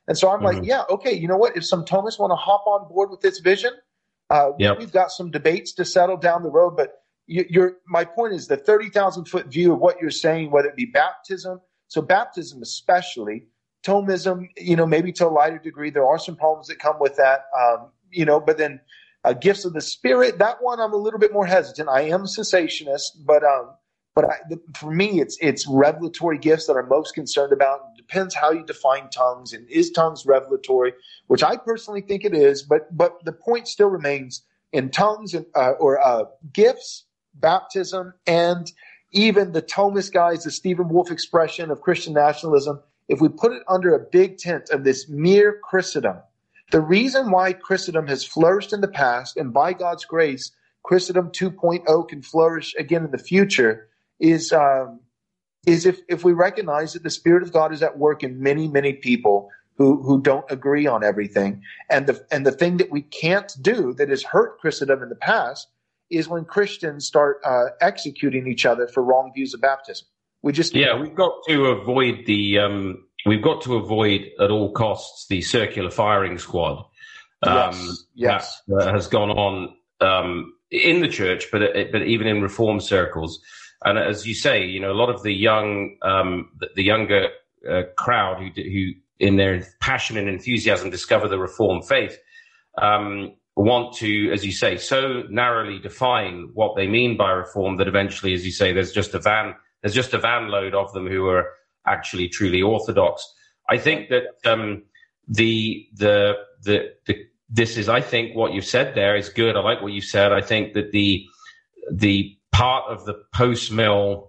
And so I'm Mm-hmm. like, yeah, okay, you know what? If some Thomists want to hop on board with this vision, uh, Yep. we've got some debates to settle down the road. But you, you're, my point is the thirty thousand foot view of what you're saying, whether it be baptism, so baptism especially, Thomism, you know, maybe to a lighter degree, there are some problems that come with that, um, you know, but then uh, gifts of the Spirit, that one I'm a little bit more hesitant. I am a cessationist, but um, but I, the, for me, it's it's revelatory gifts that I'm most concerned about. It depends how you define tongues, and is tongues revelatory, which I personally think it is, but but the point still remains in tongues and uh, or uh, gifts, baptism, and even the Thomist guys, the Stephen Wolfe expression of Christian nationalism, if we put it under a big tent of this mere Christendom, the reason why Christendom has flourished in the past, and by God's grace, Christendom two point oh can flourish again in the future, is um, is if, if we recognize that the Spirit of God is at work in many, many people who, who don't agree on everything. And the and the thing that we can't do that has hurt Christendom in the past is when Christians start uh, executing each other for wrong views of baptism. We just yeah, we've got to avoid the um, we've got to avoid at all costs the circular firing squad um, yes, yes. that, that has gone on um, in the church, but but even in reform circles. And as you say, you know, a lot of the young um, the, the younger uh, crowd who who in their passion and enthusiasm discover the Reformed faith um, want to, as you say, so narrowly define what they mean by reform that eventually, as you say, there's just a van. There's just a van load of them who are actually truly orthodox. I think that um, the, the the the this is, I think, what you've said there is good. I like what you said. I think that the the part of the post-mill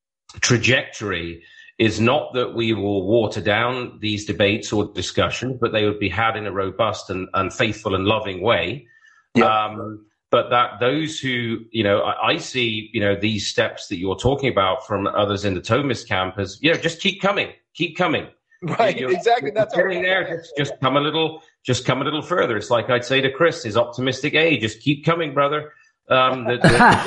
trajectory is not that we will water down these debates or discussions, but they would be had in a robust and, and faithful and loving way. Yep. Um, But that those who, you know, I, I see, you know, these steps that you're talking about from others in the Thomist camp as, you know, just keep coming, keep coming. Right, you're, exactly. You're That's getting there. Just, just come a little, just come a little further. It's like I'd say to Chris, his optimistic age, just keep coming, brother. Um, the,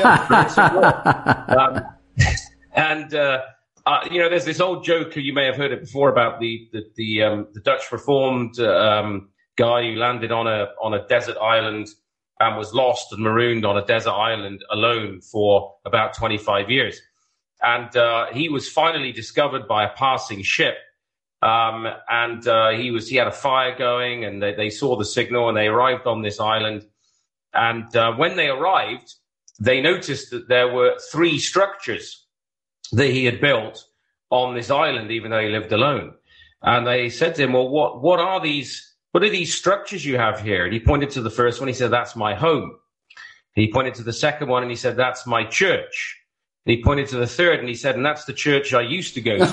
the, um, and uh, uh, you know, there's this old joke, you may have heard it before, about the the the, um, the Dutch Reformed um, guy who landed on a on a desert island and was lost and marooned on a desert island alone for about twenty-five years. And uh, he was finally discovered by a passing ship. Um, and uh, he was he had a fire going, and they, they saw the signal, and they arrived on this island. And uh, when they arrived, they noticed that there were three structures that he had built on this island, even though he lived alone. And they said to him, well, what, what are these, what are these structures you have here? And he pointed to the first one. He said, that's my home. He pointed to the second one, and he said, that's my church. And he pointed to the third, and he said, and that's the church I used to go to.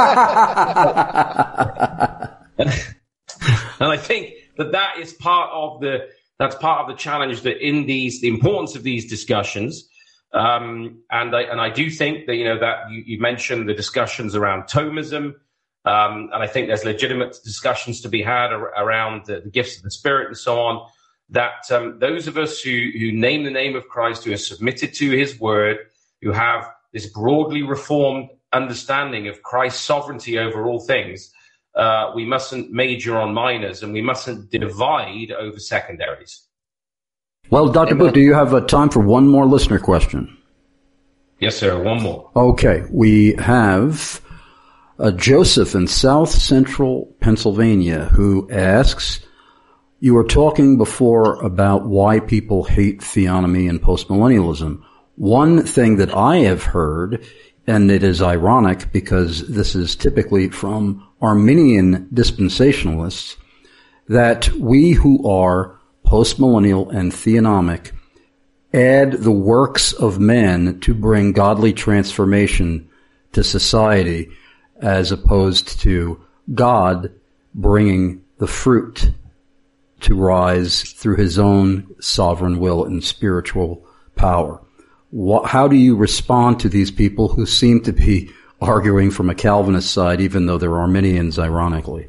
and, and I think that that is part of the, that's part of the challenge, that in these, the importance of these discussions. Um, and I, and I do think that, you know, that you, you mentioned the discussions around Thomism. Um, and I think there's legitimate discussions to be had ar- around the, the gifts of the Spirit and so on, that um, those of us who, who name the name of Christ, who are submitted to his word, who have this broadly reformed understanding of Christ's sovereignty over all things, uh, we mustn't major on minors, and we mustn't divide over secondaries. Well, Doctor Boot, do you have uh, time for one more listener question? Yes, sir. One more. Okay. We have uh, Joseph in South Central Pennsylvania, who asks, you were talking before about why people hate theonomy and postmillennialism. One thing that I have heard, and it is ironic because this is typically from Arminian dispensationalists, that we who are postmillennial and theonomic add the works of men to bring godly transformation to society, as opposed to God bringing the fruit to rise through his own sovereign will and spiritual power. What, how do you respond to these people who seem to be arguing from a Calvinist side, even though they're Arminians, ironically?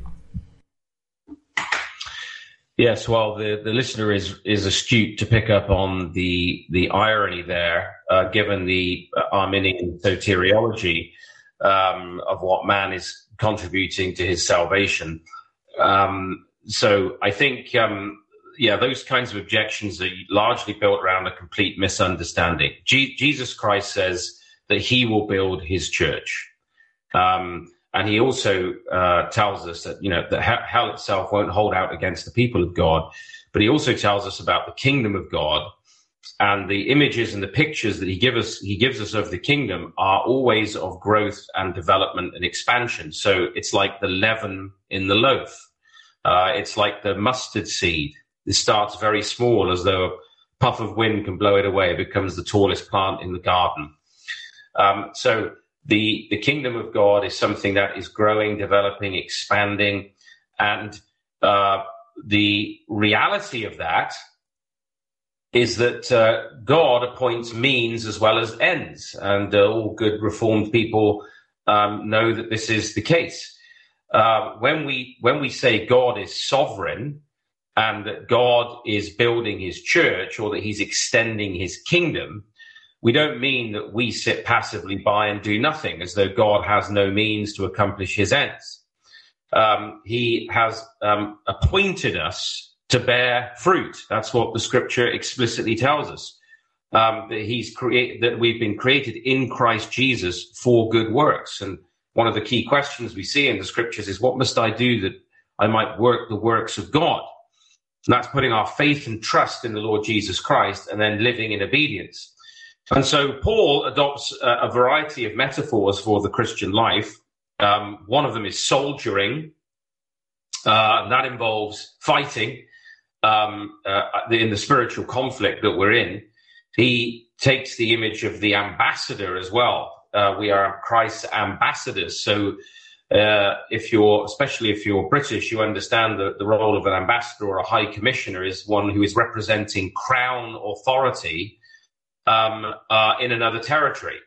Yes, well, the, the listener is is astute to pick up on the the irony there, uh, given the Arminian soteriology um, of what man is contributing to his salvation. um, so I think, um, yeah, those kinds of objections are largely built around a complete misunderstanding. G- Jesus Christ says that he will build his church. Um, and he also uh, tells us that, you know, that hell itself won't hold out against the people of God. But he also tells us about the kingdom of God, and the images and the pictures that he gives us, he gives us of the kingdom are always of growth and development and expansion. So it's like the leaven in the loaf. Uh, it's like the mustard seed. It starts very small, as though a puff of wind can blow it away. It becomes the tallest plant in the garden. Um, so the, the kingdom of God is something that is growing, developing, expanding. And uh, the reality of that is that uh, God appoints means as well as ends. And uh, all good Reformed people um, know that this is the case. Uh, when we when we say God is sovereign and that God is building his church, or that he's extending his kingdom, we don't mean that we sit passively by and do nothing, as though God has no means to accomplish his ends. Um, he has um, appointed us to bear fruit. That's what the scripture explicitly tells us. Um, that he's created, that we've been created in Christ Jesus for good works. And one of the key questions we see in the scriptures is, what must I do that I might work the works of God? And that's putting our faith and trust in the Lord Jesus Christ and then living in obedience. And so Paul adopts a, a variety of metaphors for the Christian life. Um, one of them is soldiering. Uh, and that involves fighting um, uh, in the spiritual conflict that we're in. He takes the image of the ambassador as well. Uh, we are Christ's ambassadors. So uh, if you're, especially if you're British, you understand that the role of an ambassador or a high commissioner is one who is representing crown authority um, uh, in another territory.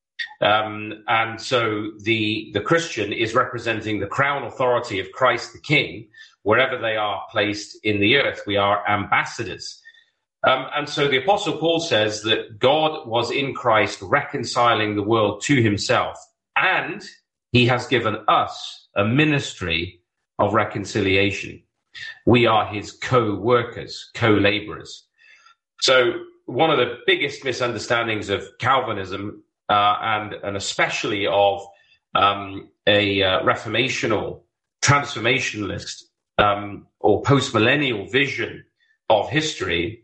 Um, and so the, the Christian is representing the crown authority of Christ the King, wherever they are placed in the earth. We are ambassadors. Um, and so the Apostle Paul says that God was in Christ reconciling the world to himself, and he has given us a ministry of reconciliation. We are his co-workers, co-laborers. So one of the biggest misunderstandings of Calvinism, uh, and, and especially of um, a uh, reformational, transformationalist, um, or postmillennial vision of history,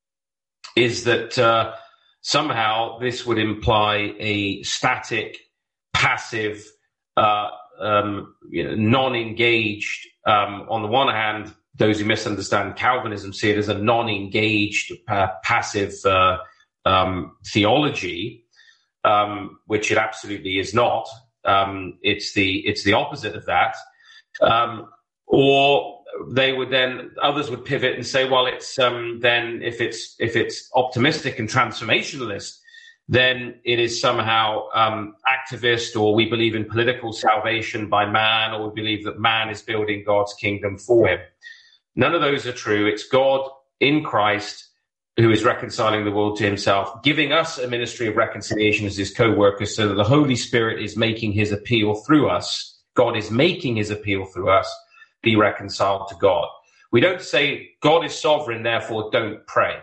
is that uh, somehow this would imply a static, passive, uh, um, you know, non-engaged. Um, on the one hand, those who misunderstand Calvinism see it as a non-engaged, uh, passive uh, um, theology, um, which it absolutely is not. Um, it's the it's the opposite of that. Um, or they would then, others would pivot and say, well, it's um, then if it's if it's optimistic and transformationalist, then it is somehow um, activist, or we believe in political salvation by man, or we believe that man is building God's kingdom for him. None of those are true. It's God in Christ who is reconciling the world to himself, giving us a ministry of reconciliation as his co-workers, so that the Holy Spirit is making his appeal through us. God is making his appeal through us. Be reconciled to God. We don't say God is sovereign, therefore don't pray.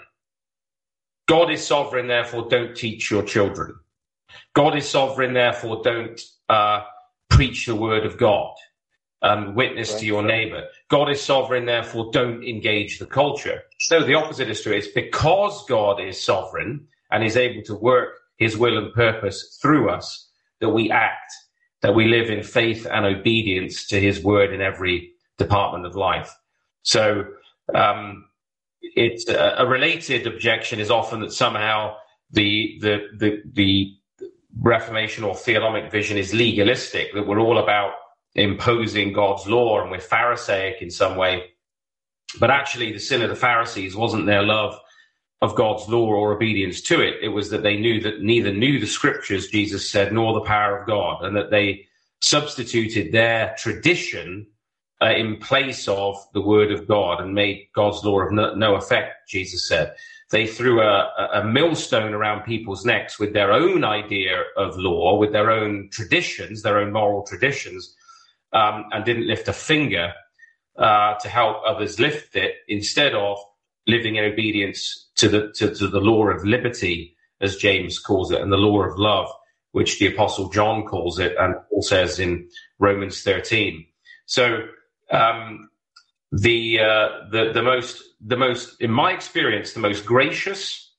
God is sovereign, therefore don't teach your children. God is sovereign, therefore don't uh, preach the word of God and witness right. to your neighbor. God is sovereign, therefore don't engage the culture. So the opposite is true. It's because God is sovereign and is able to work his will and purpose through us that we act, that we live in faith and obedience to his word in every department of life. So um, it's a, a related objection is often that somehow the, the the the Reformation or theonomic vision is legalistic, that we're all about imposing God's law and we're Pharisaic in some way. But actually the sin of the Pharisees wasn't their love of God's law or obedience to it. It was that they knew that neither knew the scriptures, Jesus said, nor the power of God, and that they substituted their tradition Uh, in place of the word of God and made God's law of no, no effect, Jesus said. They threw a, a millstone around people's necks with their own idea of law, with their own traditions, their own moral traditions, um, and didn't lift a finger uh, to help others lift it instead of living in obedience to the to, to the law of liberty, as James calls it, and the law of love, which the Apostle John calls it, and Paul says in Romans thirteen. So um, the uh, the the most the most in my experience the most gracious,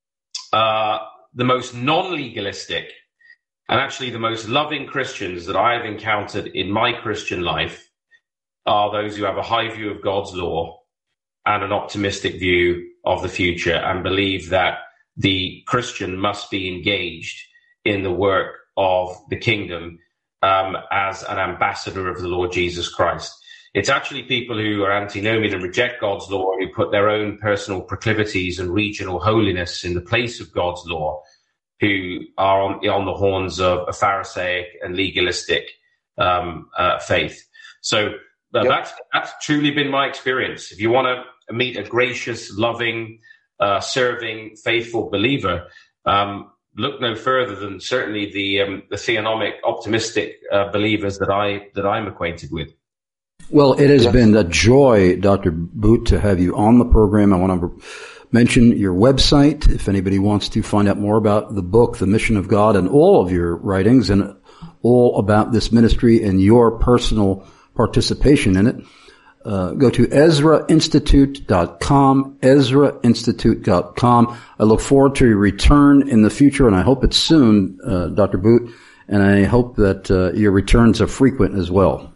uh, the most non-legalistic, and actually the most loving Christians that I have encountered in my Christian life are those who have a high view of God's law and an optimistic view of the future, and believe that the Christian must be engaged in the work of the kingdom um, as an ambassador of the Lord Jesus Christ. It's actually people who are antinomian and reject God's law, who put their own personal proclivities and regional holiness in the place of God's law, who are on, on the horns of a Pharisaic and legalistic um, uh, faith. So uh, yep. that's, that's truly been my experience. If you want to meet a gracious, loving, uh, serving, faithful believer, um, look no further than certainly the um, the theonomic, optimistic uh, believers that I that I'm acquainted with. Well, it has yes. been a joy, Doctor Boot, to have you on the program. I want to mention your website if anybody wants to find out more about the book, The Mission of God, and all of your writings, and all about this ministry and your personal participation in it. Uh, go to Ezra Institute dot com, Ezra Institute dot com. I look forward to your return in the future, and I hope it's soon, uh, Doctor Boot, and I hope that uh, your returns are frequent as well.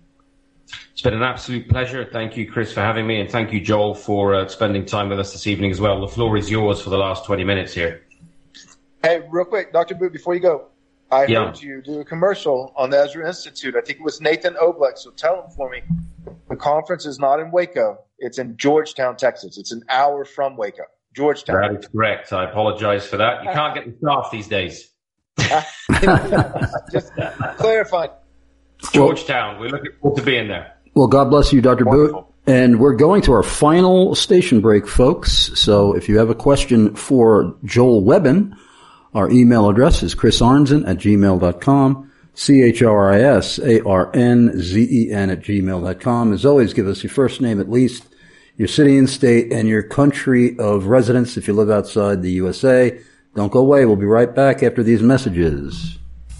It's been an absolute pleasure. Thank you, Chris, for having me, and thank you, Joel, for uh, spending time with us this evening as well. The floor is yours for the last twenty minutes here. Hey, real quick, Doctor Boot, before you go, I yeah. heard you do a commercial on the Ezra Institute. I think it was Nathan Oblek, so tell him for me. The conference is not in Waco. It's in Georgetown, Texas. It's an hour from Waco. Georgetown. That is correct. I apologize for that. You can't get the staff these days. Just clarifying. Georgetown. We're looking forward to being there. Well, God bless you, Doctor Boot. And we're going to our final station break, folks. So if you have a question for Joel Webbin, our email address is chris arnzen at gmail dot com. C H R I S A R N Z E N at gmail dot com. As always, give us your first name at least, your city and state, and your country of residence if you live outside the U S A. Don't go away. We'll be right back after these messages.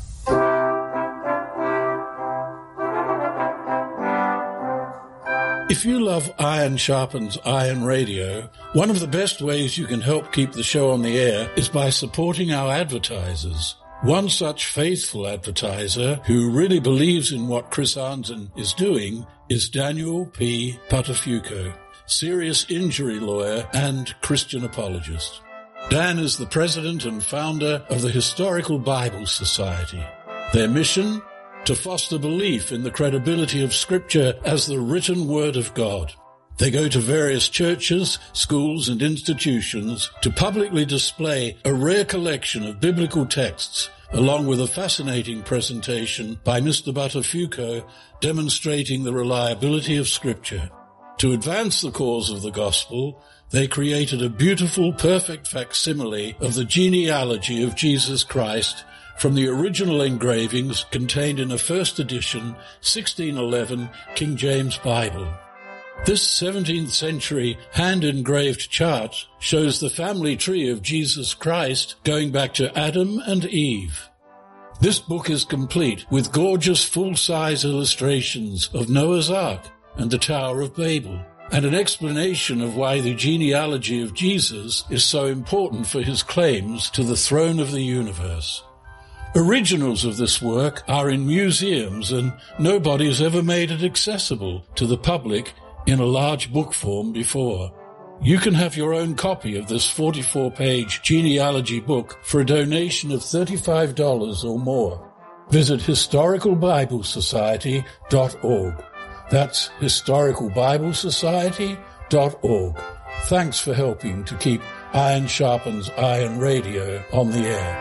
If you love Iron Sharpens Iron Radio, one of the best ways you can help keep the show on the air is by supporting our advertisers. One such faithful advertiser who really believes in what Chris Arnzen is doing is Daniel P. Patafuco, serious injury lawyer and Christian apologist. Dan is the president and founder of the Historical Bible Society. Their mission? To foster belief in the credibility of Scripture as the written Word of God. They go to various churches, schools, and institutions to publicly display a rare collection of biblical texts, along with a fascinating presentation by Mister Buttafuoco demonstrating the reliability of Scripture. To advance the cause of the gospel, they created a beautiful, perfect facsimile of the genealogy of Jesus Christ from the original engravings contained in a first edition sixteen eleven King James Bible. This seventeenth century hand-engraved chart shows the family tree of Jesus Christ going back to Adam and Eve. This book is complete with gorgeous full-size illustrations of Noah's Ark and the Tower of Babel, and an explanation of why the genealogy of Jesus is so important for his claims to the throne of the universe. Originals of this work are in museums, and nobody has ever made it accessible to the public in a large book form before. You can have your own copy of this forty-four page genealogy book for a donation of thirty-five dollars or more. Visit historical bible society dot org. That's historical bible society dot org. Thanks for helping to keep Iron Sharpens Iron Radio on the air.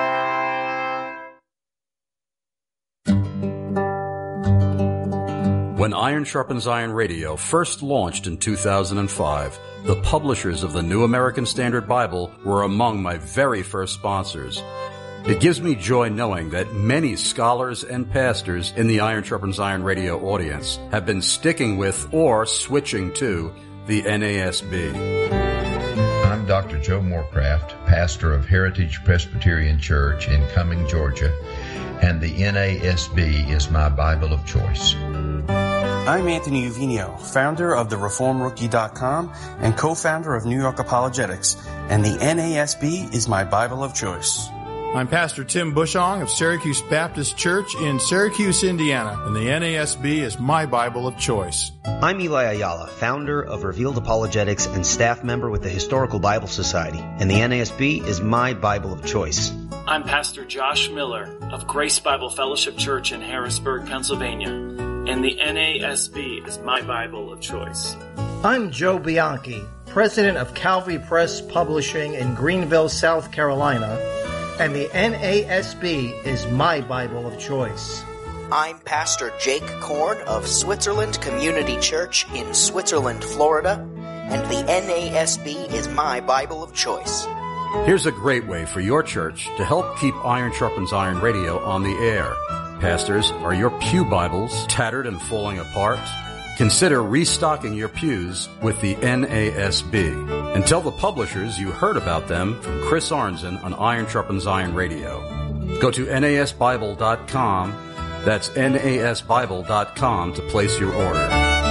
When Iron Sharpens Iron Radio first launched in two thousand five, the publishers of the New American Standard Bible were among my very first sponsors. It gives me joy knowing that many scholars and pastors in the Iron Sharpens Iron radio audience have been sticking with or switching to the N A S B. I'm Doctor Joe Moorcraft, pastor of Heritage Presbyterian Church in Cumming, Georgia, and the N A S B is my Bible of choice. I'm Anthony Uvino, founder of the Reform Rookie dot com and co-founder of New York Apologetics, and the N A S B is my Bible of choice. I'm Pastor Tim Bushong of Syracuse Baptist Church in Syracuse, Indiana, and the N A S B is my Bible of choice. I'm Eli Ayala, founder of Revealed Apologetics and staff member with the Historical Bible Society, and the N A S B is my Bible of choice. I'm Pastor Josh Miller of Grace Bible Fellowship Church in Harrisburg, Pennsylvania, and the N A S B is my Bible of choice. I'm Joe Bianchi, president of Calvary Press Publishing in Greenville, South Carolina, and the N A S B is my Bible of choice. I'm Pastor Jake Korn of Switzerland Community Church in Switzerland, Florida, and the N A S B is my Bible of choice. Here's a great way for your church to help keep Iron Sharpens Iron radio on the air. Pastors, are your pew Bibles tattered and falling apart? Consider restocking your pews with the N A S B. And tell the publishers you heard about them from Chris Arnzen on Iron Sharpens Iron Radio. Go to N A S Bible dot com. That's N A S Bible dot com to place your order.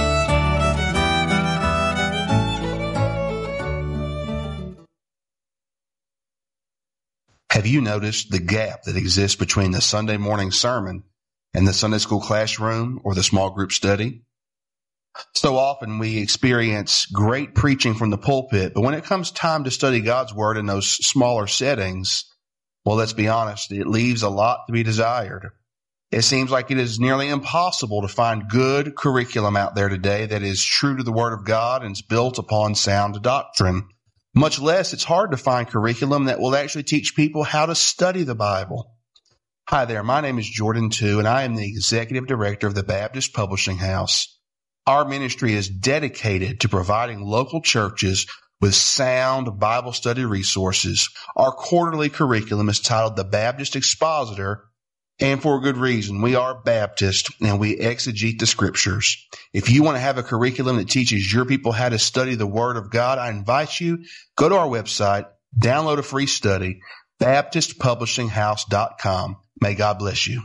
Have you noticed the gap that exists between the Sunday morning sermon and the Sunday school classroom or the small group study? So often we experience great preaching from the pulpit, but when it comes time to study God's Word in those smaller settings, well, let's be honest, it leaves a lot to be desired. It seems like it is nearly impossible to find good curriculum out there today that is true to the Word of God and is built upon sound doctrine. Much less, it's hard to find curriculum that will actually teach people how to study the Bible. Hi there, my name is Jordan Tu, and I am the Executive Director of the Baptist Publishing House. Our ministry is dedicated to providing local churches with sound Bible study resources. Our quarterly curriculum is titled The Baptist Expositor, and for a good reason. We are Baptist, and we exegete the Scriptures. If you want to have a curriculum that teaches your people how to study the Word of God, I invite you, go to our website, download a free study, Baptist Publishing House dot com. May God bless you.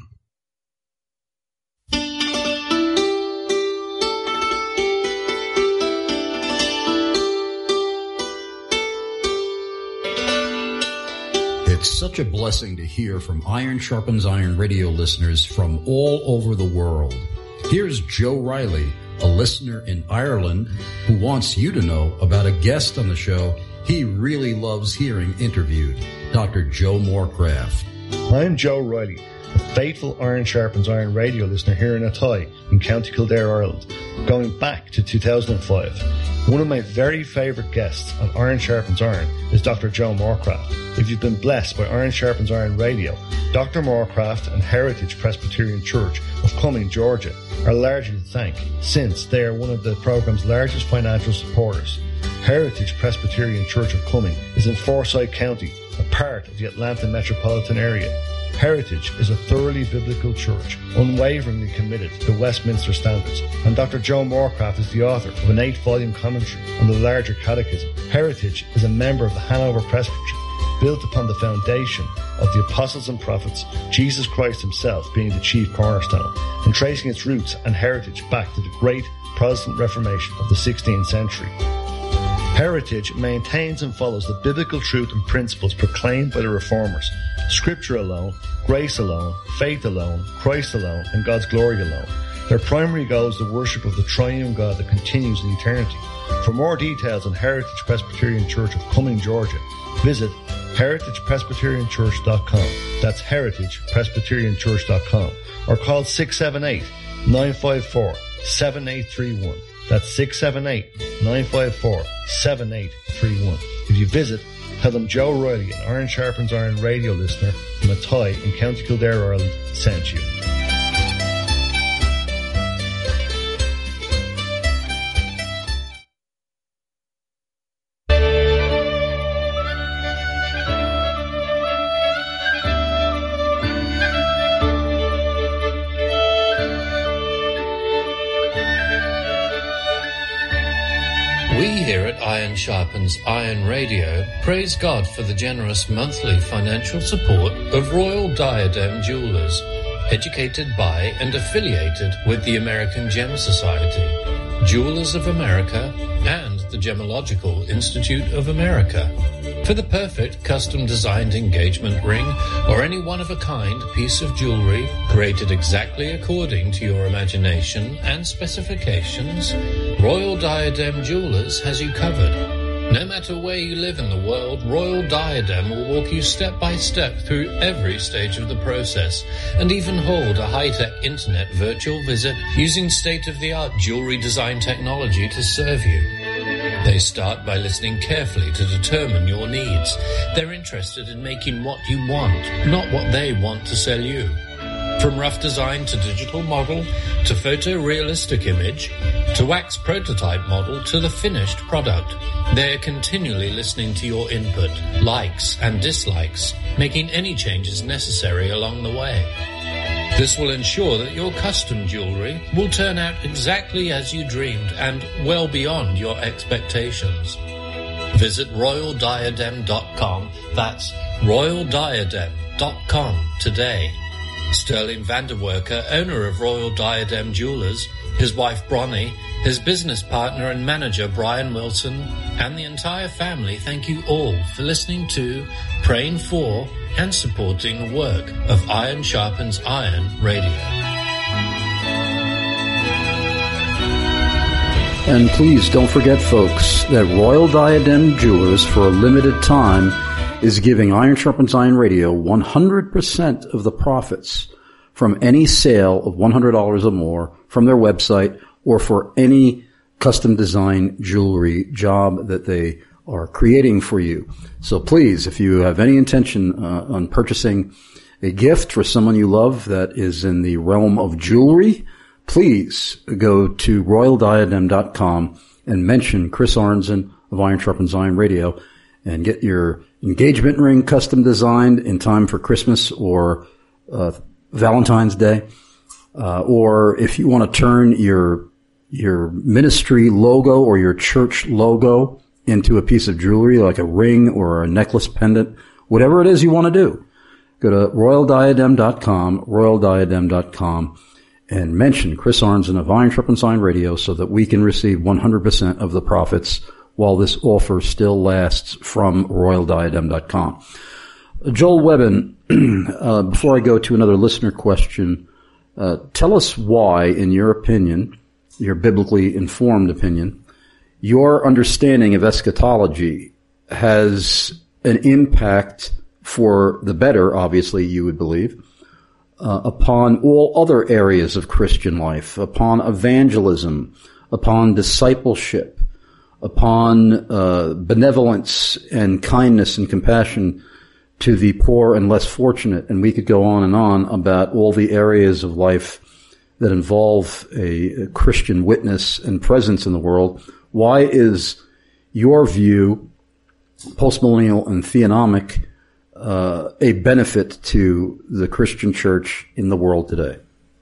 It's such a blessing to hear from Iron Sharpens Iron radio listeners from all over the world. Here's Joe Riley, a listener in Ireland, who wants you to know about a guest on the show he really loves hearing interviewed, Doctor Joe Moorcraft. I'm Joe Riley, a faithful Iron Sharpens Iron radio listener here in Athy in County Kildare, Ireland, going back to two thousand five. One of my very favourite guests on Iron Sharpens Iron is Doctor Joe Moorcraft. If you've been blessed by Iron Sharpens Iron Radio, Doctor Moorcraft and Heritage Presbyterian Church of Cumming, Georgia, are largely to thank, since they are one of the program's largest financial supporters. Heritage Presbyterian Church of Cumming is in Forsyth County, a part of the Atlanta metropolitan area. Heritage is a thoroughly biblical church, unwaveringly committed to the Westminster Standards, and Doctor Joe Moorcraft is the author of an eight-volume commentary on the larger catechism. Heritage is a member of the Hanover Presbytery, built upon the foundation of the apostles and prophets, Jesus Christ himself being the chief cornerstone, and tracing its roots and heritage back to the great Protestant Reformation of the sixteenth century. Heritage maintains and follows the biblical truth and principles proclaimed by the Reformers. Scripture alone, grace alone, faith alone, Christ alone, and God's glory alone. Their primary goal is the worship of the triune God that continues in eternity. For more details on Heritage Presbyterian Church of Cumming, Georgia, visit heritage presbyterian church dot com. That's heritage presbyterian church dot com. Or call six seven eight, nine five four, seven eight three one. That's six seven eight, nine five four, seven eight three one. If you visit, tell them Joe Riley, an Iron Sharpens Iron radio listener from Athy in County Kildare, Ireland, sent you. We here at Iron Sharpens Iron Radio praise God for the generous monthly financial support of Royal Diadem Jewelers, educated by and affiliated with the American Gem Society, Jewelers of America, and the Gemological Institute of America. For the perfect custom-designed engagement ring or any one-of-a-kind piece of jewelry created exactly according to your imagination and specifications, Royal Diadem Jewelers has you covered. No matter where you live in the world, Royal Diadem will walk you step by step through every stage of the process and even hold a high-tech internet virtual visit using state-of-the-art jewelry design technology to serve you. They start by listening carefully to determine your needs. They're interested in making what you want, not what they want to sell you. From rough design to digital model, to photorealistic image, to wax prototype model, to the finished product, they're continually listening to your input, likes and dislikes, making any changes necessary along the way. This will ensure that your custom jewelry will turn out exactly as you dreamed and well beyond your expectations. Visit royal diadem dot com. That's royal diadem dot com today. Sterling Vanderwerker, owner of Royal Diadem Jewelers, his wife Bronnie, his business partner and manager Brian Wilson, and the entire family thank you all for listening to, praying for, and supporting the work of Iron Sharpens Iron Radio. And please don't forget, folks, that Royal Diadem Jewelers, for a limited time, is giving Iron Sharpens Iron Radio one hundred percent of the profits from any sale of one hundred dollars or more from their website or for any custom design jewelry job that they are creating for you. So please, if you have any intention uh, on purchasing a gift for someone you love that is in the realm of jewelry, please go to royal diadem dot com and mention Chris Arnzen of Iron Sharpens Iron Radio and get your engagement ring custom designed in time for Christmas or uh, Valentine's Day. Uh, or if you want to turn your your ministry logo or your church logo into a piece of jewelry like a ring or a necklace pendant, whatever it is you want to do, go to royal diadem dot com, royal diadem dot com, and mention Chris Arnzen of Iron Sharpens Iron Radio so that we can receive one hundred percent of the profits while this offer still lasts from royal diadem dot com. Joel Webbin, uh, before I go to another listener question, uh, tell us why, in your opinion, your biblically informed opinion, your understanding of eschatology has an impact for the better, obviously, you would believe, uh, upon all other areas of Christian life, upon evangelism, upon discipleship, upon uh, benevolence and kindness and compassion to the poor and less fortunate. And we could go on and on about all the areas of life that involve a, a Christian witness and presence in the world. Why is your view, postmillennial and theonomic, uh, a benefit to the Christian church in the world today?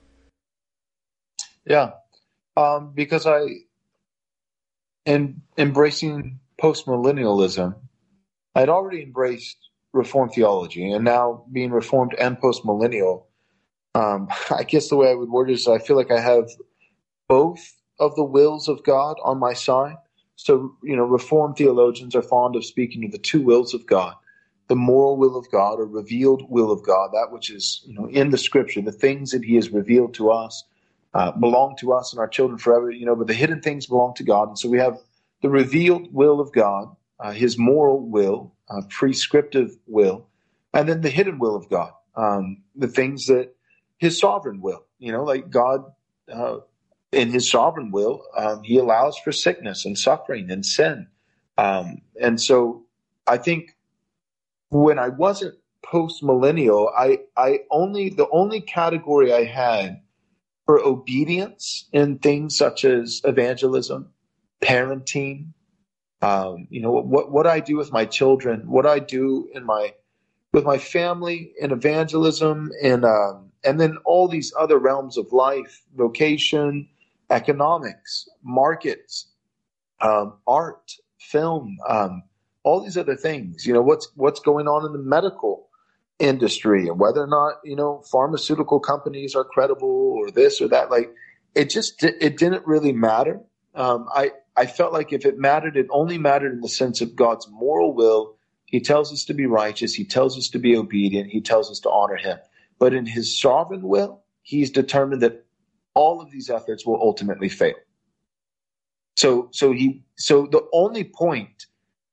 Yeah, um, because I, in embracing postmillennialism, I'd already embraced Reformed theology, and now being Reformed and postmillennial, um, I guess the way I would word it is I feel like I have both of the wills of God on my side. So, you know, Reformed theologians are fond of speaking of the two wills of God, the moral will of God or revealed will of God, that which is, you know, in the Scripture, the things that He has revealed to us uh, belong to us and our children forever, you know, but the hidden things belong to God. And so we have the revealed will of God, uh, His moral will, uh, prescriptive will, and then the hidden will of God, um, the things that His sovereign will, you know, like God, uh, in His sovereign will, um, He allows for sickness and suffering and sin. Um, and so I think when I wasn't post-millennial, I, I only, the only category I had for obedience in things such as evangelism, parenting, um, you know, what, what I do with my children, what I do in my, with my family in evangelism and, um, and then all these other realms of life, vocation, economics, markets, um, art, film, um, all these other things. You know, what's what's going on in the medical industry, and whether or not, you know, pharmaceutical companies are credible or this or that. Like, it just it didn't really matter. Um, I I felt like if it mattered, it only mattered in the sense of God's moral will. He tells us to be righteous. He tells us to be obedient. He tells us to honor him. But in his sovereign will, he's determined that all of these efforts will ultimately fail. So, so he, so the only point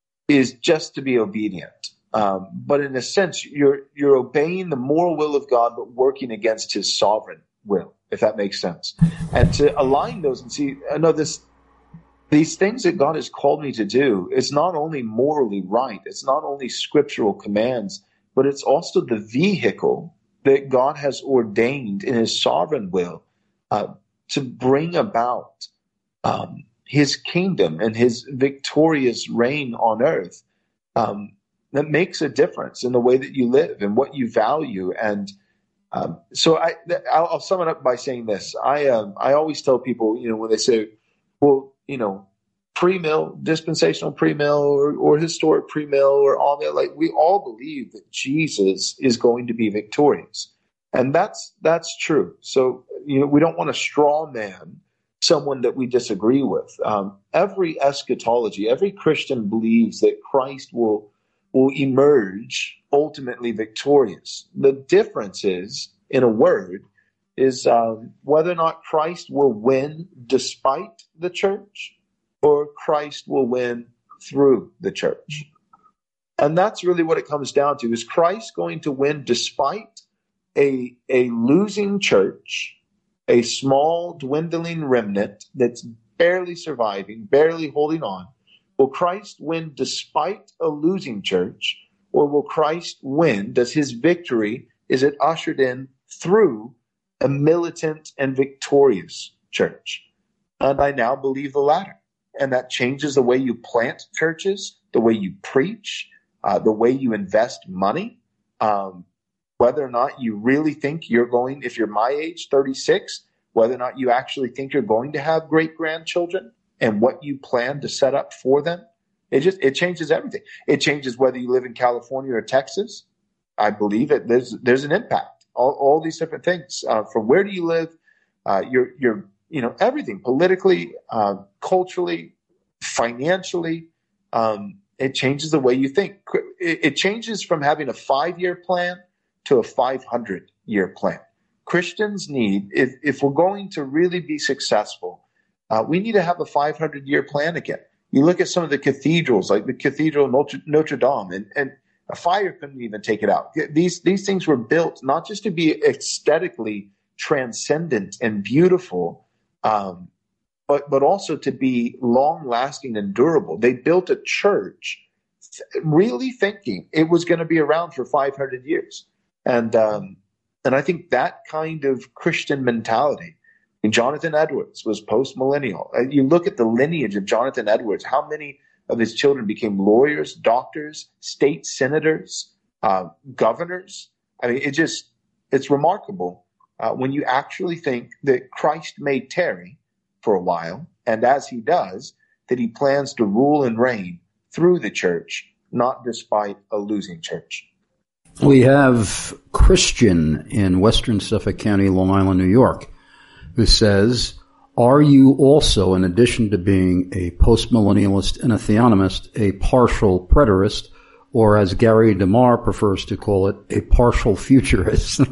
is just to be obedient. Um, but in a sense, you're you're obeying the moral will of God, but working against his sovereign will, if that makes sense. And to align those and see, I know this. These things that God has called me to do, it's not only morally right, it's not only scriptural commands, but it's also the vehicle that God has ordained in his sovereign will uh, to bring about um, his kingdom and his victorious reign on earth. Um, that makes a difference in the way that you live and what you value. And um, so I, I'll, I'll sum it up by saying this. I, um, I always tell people, you know, when they say, well, you know, pre-mill, dispensational pre-mill, or, or historic pre-mill, or all that, like, we all believe that Jesus is going to be victorious. And that's, that's true. So, you know, we don't want to straw man someone that we disagree with. Um, every eschatology, every Christian believes that Christ will, will emerge ultimately victorious. The difference is, in a word, is um, whether or not Christ will win despite the church, or Christ will win through the church. And that's really what it comes down to. Is Christ going to win despite a, a losing church, a small dwindling remnant that's barely surviving, barely holding on? Will Christ win despite a losing church, or will Christ win? Does his victory, is it ushered in through a militant and victorious church? And I now believe the latter. And that changes the way you plant churches, the way you preach, uh, the way you invest money, um, whether or not you really think you're going, if you're my age, thirty-six, whether or not you actually think you're going to have great-grandchildren and what you plan to set up for them. It just, it changes everything. It changes whether you live in California or Texas. I believe it. There's, there's an impact. All, all these different things. Uh, from where do you live? Uh, you're, you're, you know, everything politically, uh, culturally, financially. Um, it changes the way you think. It, it changes from having a five-year plan to a five hundred year plan. Christians need, if, if we're going to really be successful, uh, we need to have a five hundred year plan again. You look at some of the cathedrals, like the Cathedral of Notre, Notre Dame, and, and a fire couldn't even take it out. These, these things were built not just to be aesthetically transcendent and beautiful, um, but, but also to be long-lasting and durable. They built a church really thinking it was going to be around for five hundred years. And, um, and I think that kind of Christian mentality, and Jonathan Edwards was post-millennial. You look at the lineage of Jonathan Edwards, how many of his children became lawyers, doctors, state senators, uh, governors. I mean, it just, it's remarkable uh, when you actually think that Christ may tarry for a while, and as he does, that he plans to rule and reign through the church, not despite a losing church. We have Christian in Western Suffolk County, Long Island, New York, who says, are you also, in addition to being a postmillennialist and a theonomist, a partial preterist, or as Gary DeMar prefers to call it, a partial futurist?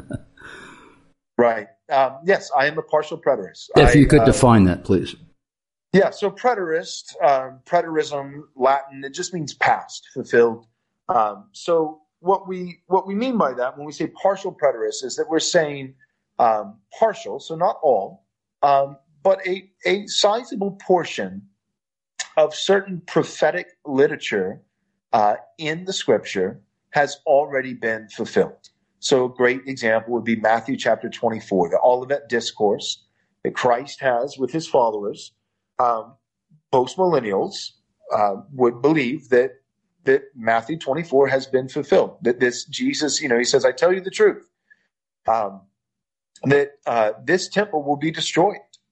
Right. Um, yes, I am a partial preterist. If you I, could uh, define that, please. Yeah, so preterist, uh, preterism, Latin, it just means past, fulfilled. Um, so what we what we mean by that when we say partial preterist is that we're saying um, partial, so not all, um, but a, a sizable portion of certain prophetic literature uh, in the scripture has already been fulfilled. So a great example would be Matthew chapter twenty-four, the Olivet Discourse that Christ has with his followers. Um, post-millennials uh, would believe that that Matthew twenty-four has been fulfilled, that this Jesus, you know, he says, I tell you the truth, um, that uh, this temple will be destroyed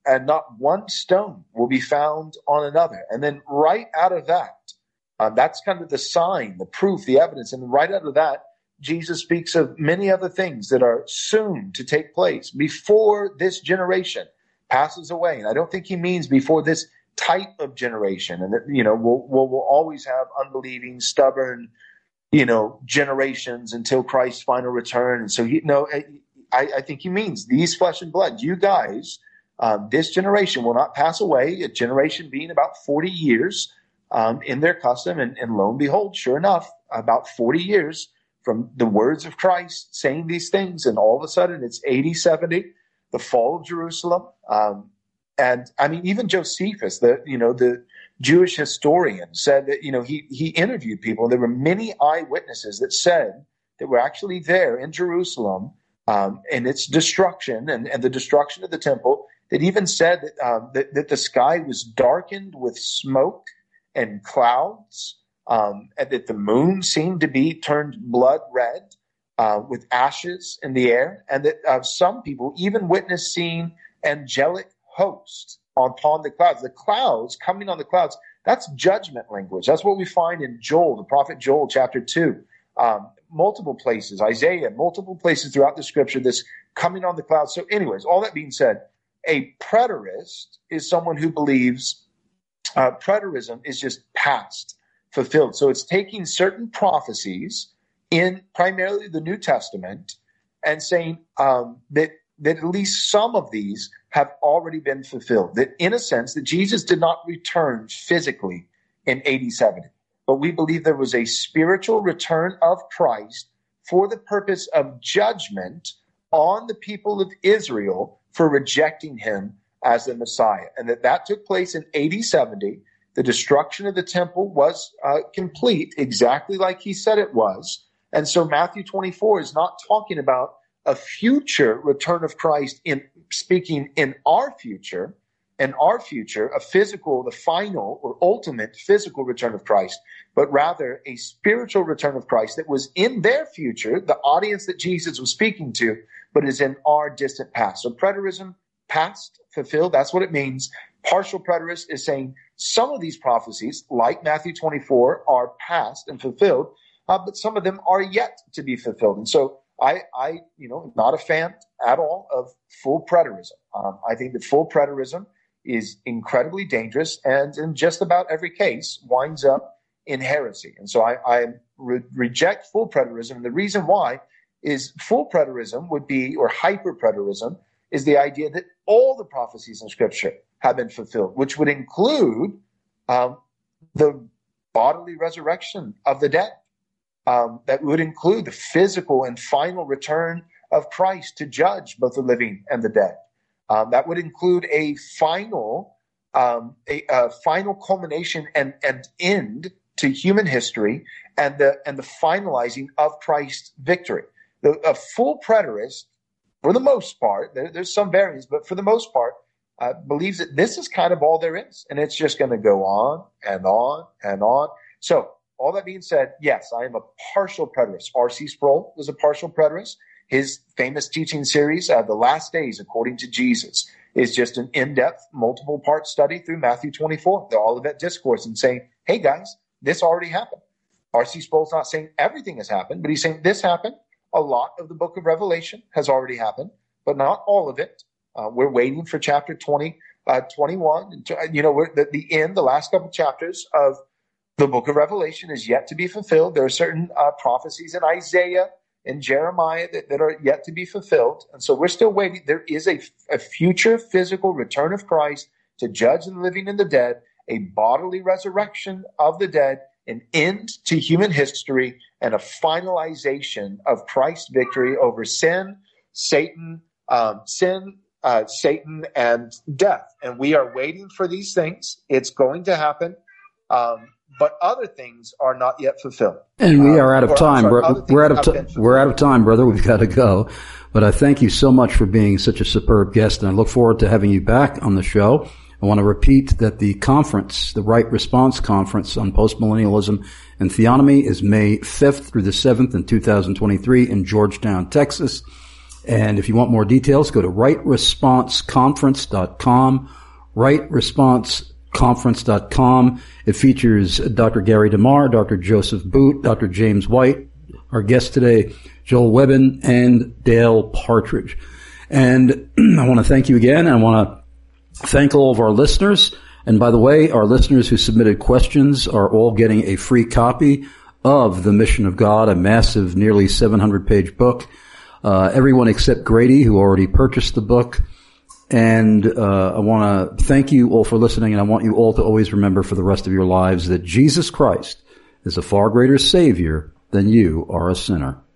and not one stone will be found on another. And then right out of that, um, that's kind of the sign, the proof, the evidence. And right out of that, Jesus speaks of many other things that are soon to take place before this generation passes away. And I don't think he means before this type of generation. And that, you know, we'll, we'll, we'll always have unbelieving, stubborn, you know, generations until Christ's final return. And so, you know, I, I think he means these flesh and blood, you guys, um, this generation will not pass away, a generation being about forty years um, in their custom. And, and lo and behold, sure enough, about forty years from the words of Christ saying these things. And all of a sudden it's A D seventy, the fall of Jerusalem. Um, and I mean, even Josephus, the, you know, the Jewish historian, said that, you know, he, he interviewed people. There were many eyewitnesses that said that were actually there in Jerusalem um, and its destruction and, and the destruction of the temple, that even said that, um, that, that the sky was darkened with smoke and clouds, um, and that the moon seemed to be turned blood red uh, with ashes in the air, and that uh, some people even witnessed seeing angelic hosts upon the clouds. The clouds, coming on the clouds, that's judgment language. That's what we find in Joel, the prophet Joel, chapter two. Um, multiple places, Isaiah, multiple places throughout the scripture, this coming on the clouds. So anyways, all that being said, a preterist is someone who believes uh, preterism is just past, fulfilled. So it's taking certain prophecies in primarily the New Testament and saying um, that that at least some of these have already been fulfilled. That in a sense, that Jesus did not return physically in A D seventy. But we believe there was a spiritual return of Christ for the purpose of judgment on the people of Israel for rejecting him as the Messiah. And that that took place in A D seventy. The destruction of the temple was uh, complete, exactly like he said it was. And so Matthew twenty-four is not talking about a future return of Christ in speaking in our future, in our future, a physical, the final or ultimate physical return of Christ, but rather a spiritual return of Christ that was in their future, the audience that Jesus was speaking to, but is in our distant past. So preterism, past, fulfilled, that's what it means. Partial preterist is saying some of these prophecies, like Matthew twenty-four, are past and fulfilled, uh, but some of them are yet to be fulfilled. And so I, I, you know, not a fan at all of full preterism. Um, I think that full preterism is incredibly dangerous, and in just about every case winds up in heresy. And so I, I re- reject full preterism. And the reason why is full preterism would be, or hyper preterism, is the idea that all the prophecies in Scripture have been fulfilled, which would include um, the bodily resurrection of the dead. Um, that would include the physical and final return of Christ to judge both the living and the dead. Um, that would include a final, um, a, a final culmination and, and end to human history, and the and the finalizing of Christ's victory. The, a full preterist, for the most part, there, there's some variance, but for the most part, uh, believes that this is kind of all there is, and it's just going to go on and on and on. So, all that being said, yes, I am a partial preterist. R C Sproul was a partial preterist. His famous teaching series, uh, The Last Days According to Jesus, is just an in-depth, multiple-part study through Matthew twenty-four, the Olivet Discourse, and saying, hey, guys, this already happened. R C Sproul's not saying everything has happened, but he's saying this happened. A lot of the book of Revelation has already happened, but not all of it. Uh, we're waiting for chapter twenty, uh, twenty-one. You know, we're, the, the end, the last couple chapters of the book of Revelation is yet to be fulfilled. There are certain uh, prophecies in Isaiah and Jeremiah that, that are yet to be fulfilled. And so we're still waiting. There is a, a future physical return of Christ to judge the living and the dead, a bodily resurrection of the dead, an end to human history, and a finalization of Christ's victory over sin, Satan, um, sin, uh, Satan, and death. And we are waiting for these things. It's going to happen. Um, But other things are not yet fulfilled. And we are out of um, time. sorry, bro- we're out of time. We're out of time, brother. We've got to go. But I thank you so much for being such a superb guest, and I look forward to having you back on the show. I want to repeat that the conference, the Right Response Conference on Postmillennialism and Theonomy, is May fifth through the seventh in two thousand twenty-three in Georgetown, Texas. And if you want more details, go to right response conference dot com, right response conference dot com. It features Doctor Gary DeMar, Doctor Joseph Boot, Doctor James White, our guest today, Joel Webbin, and Dale Partridge. And I want to thank you again. I want to thank all of our listeners. And by the way, our listeners who submitted questions are all getting a free copy of The Mission of God, a massive, nearly seven hundred page book. Uh, everyone except Grady, who already purchased the book. And uh, I want to thank you all for listening, and I want you all to always remember for the rest of your lives that Jesus Christ is a far greater Savior than you are a sinner.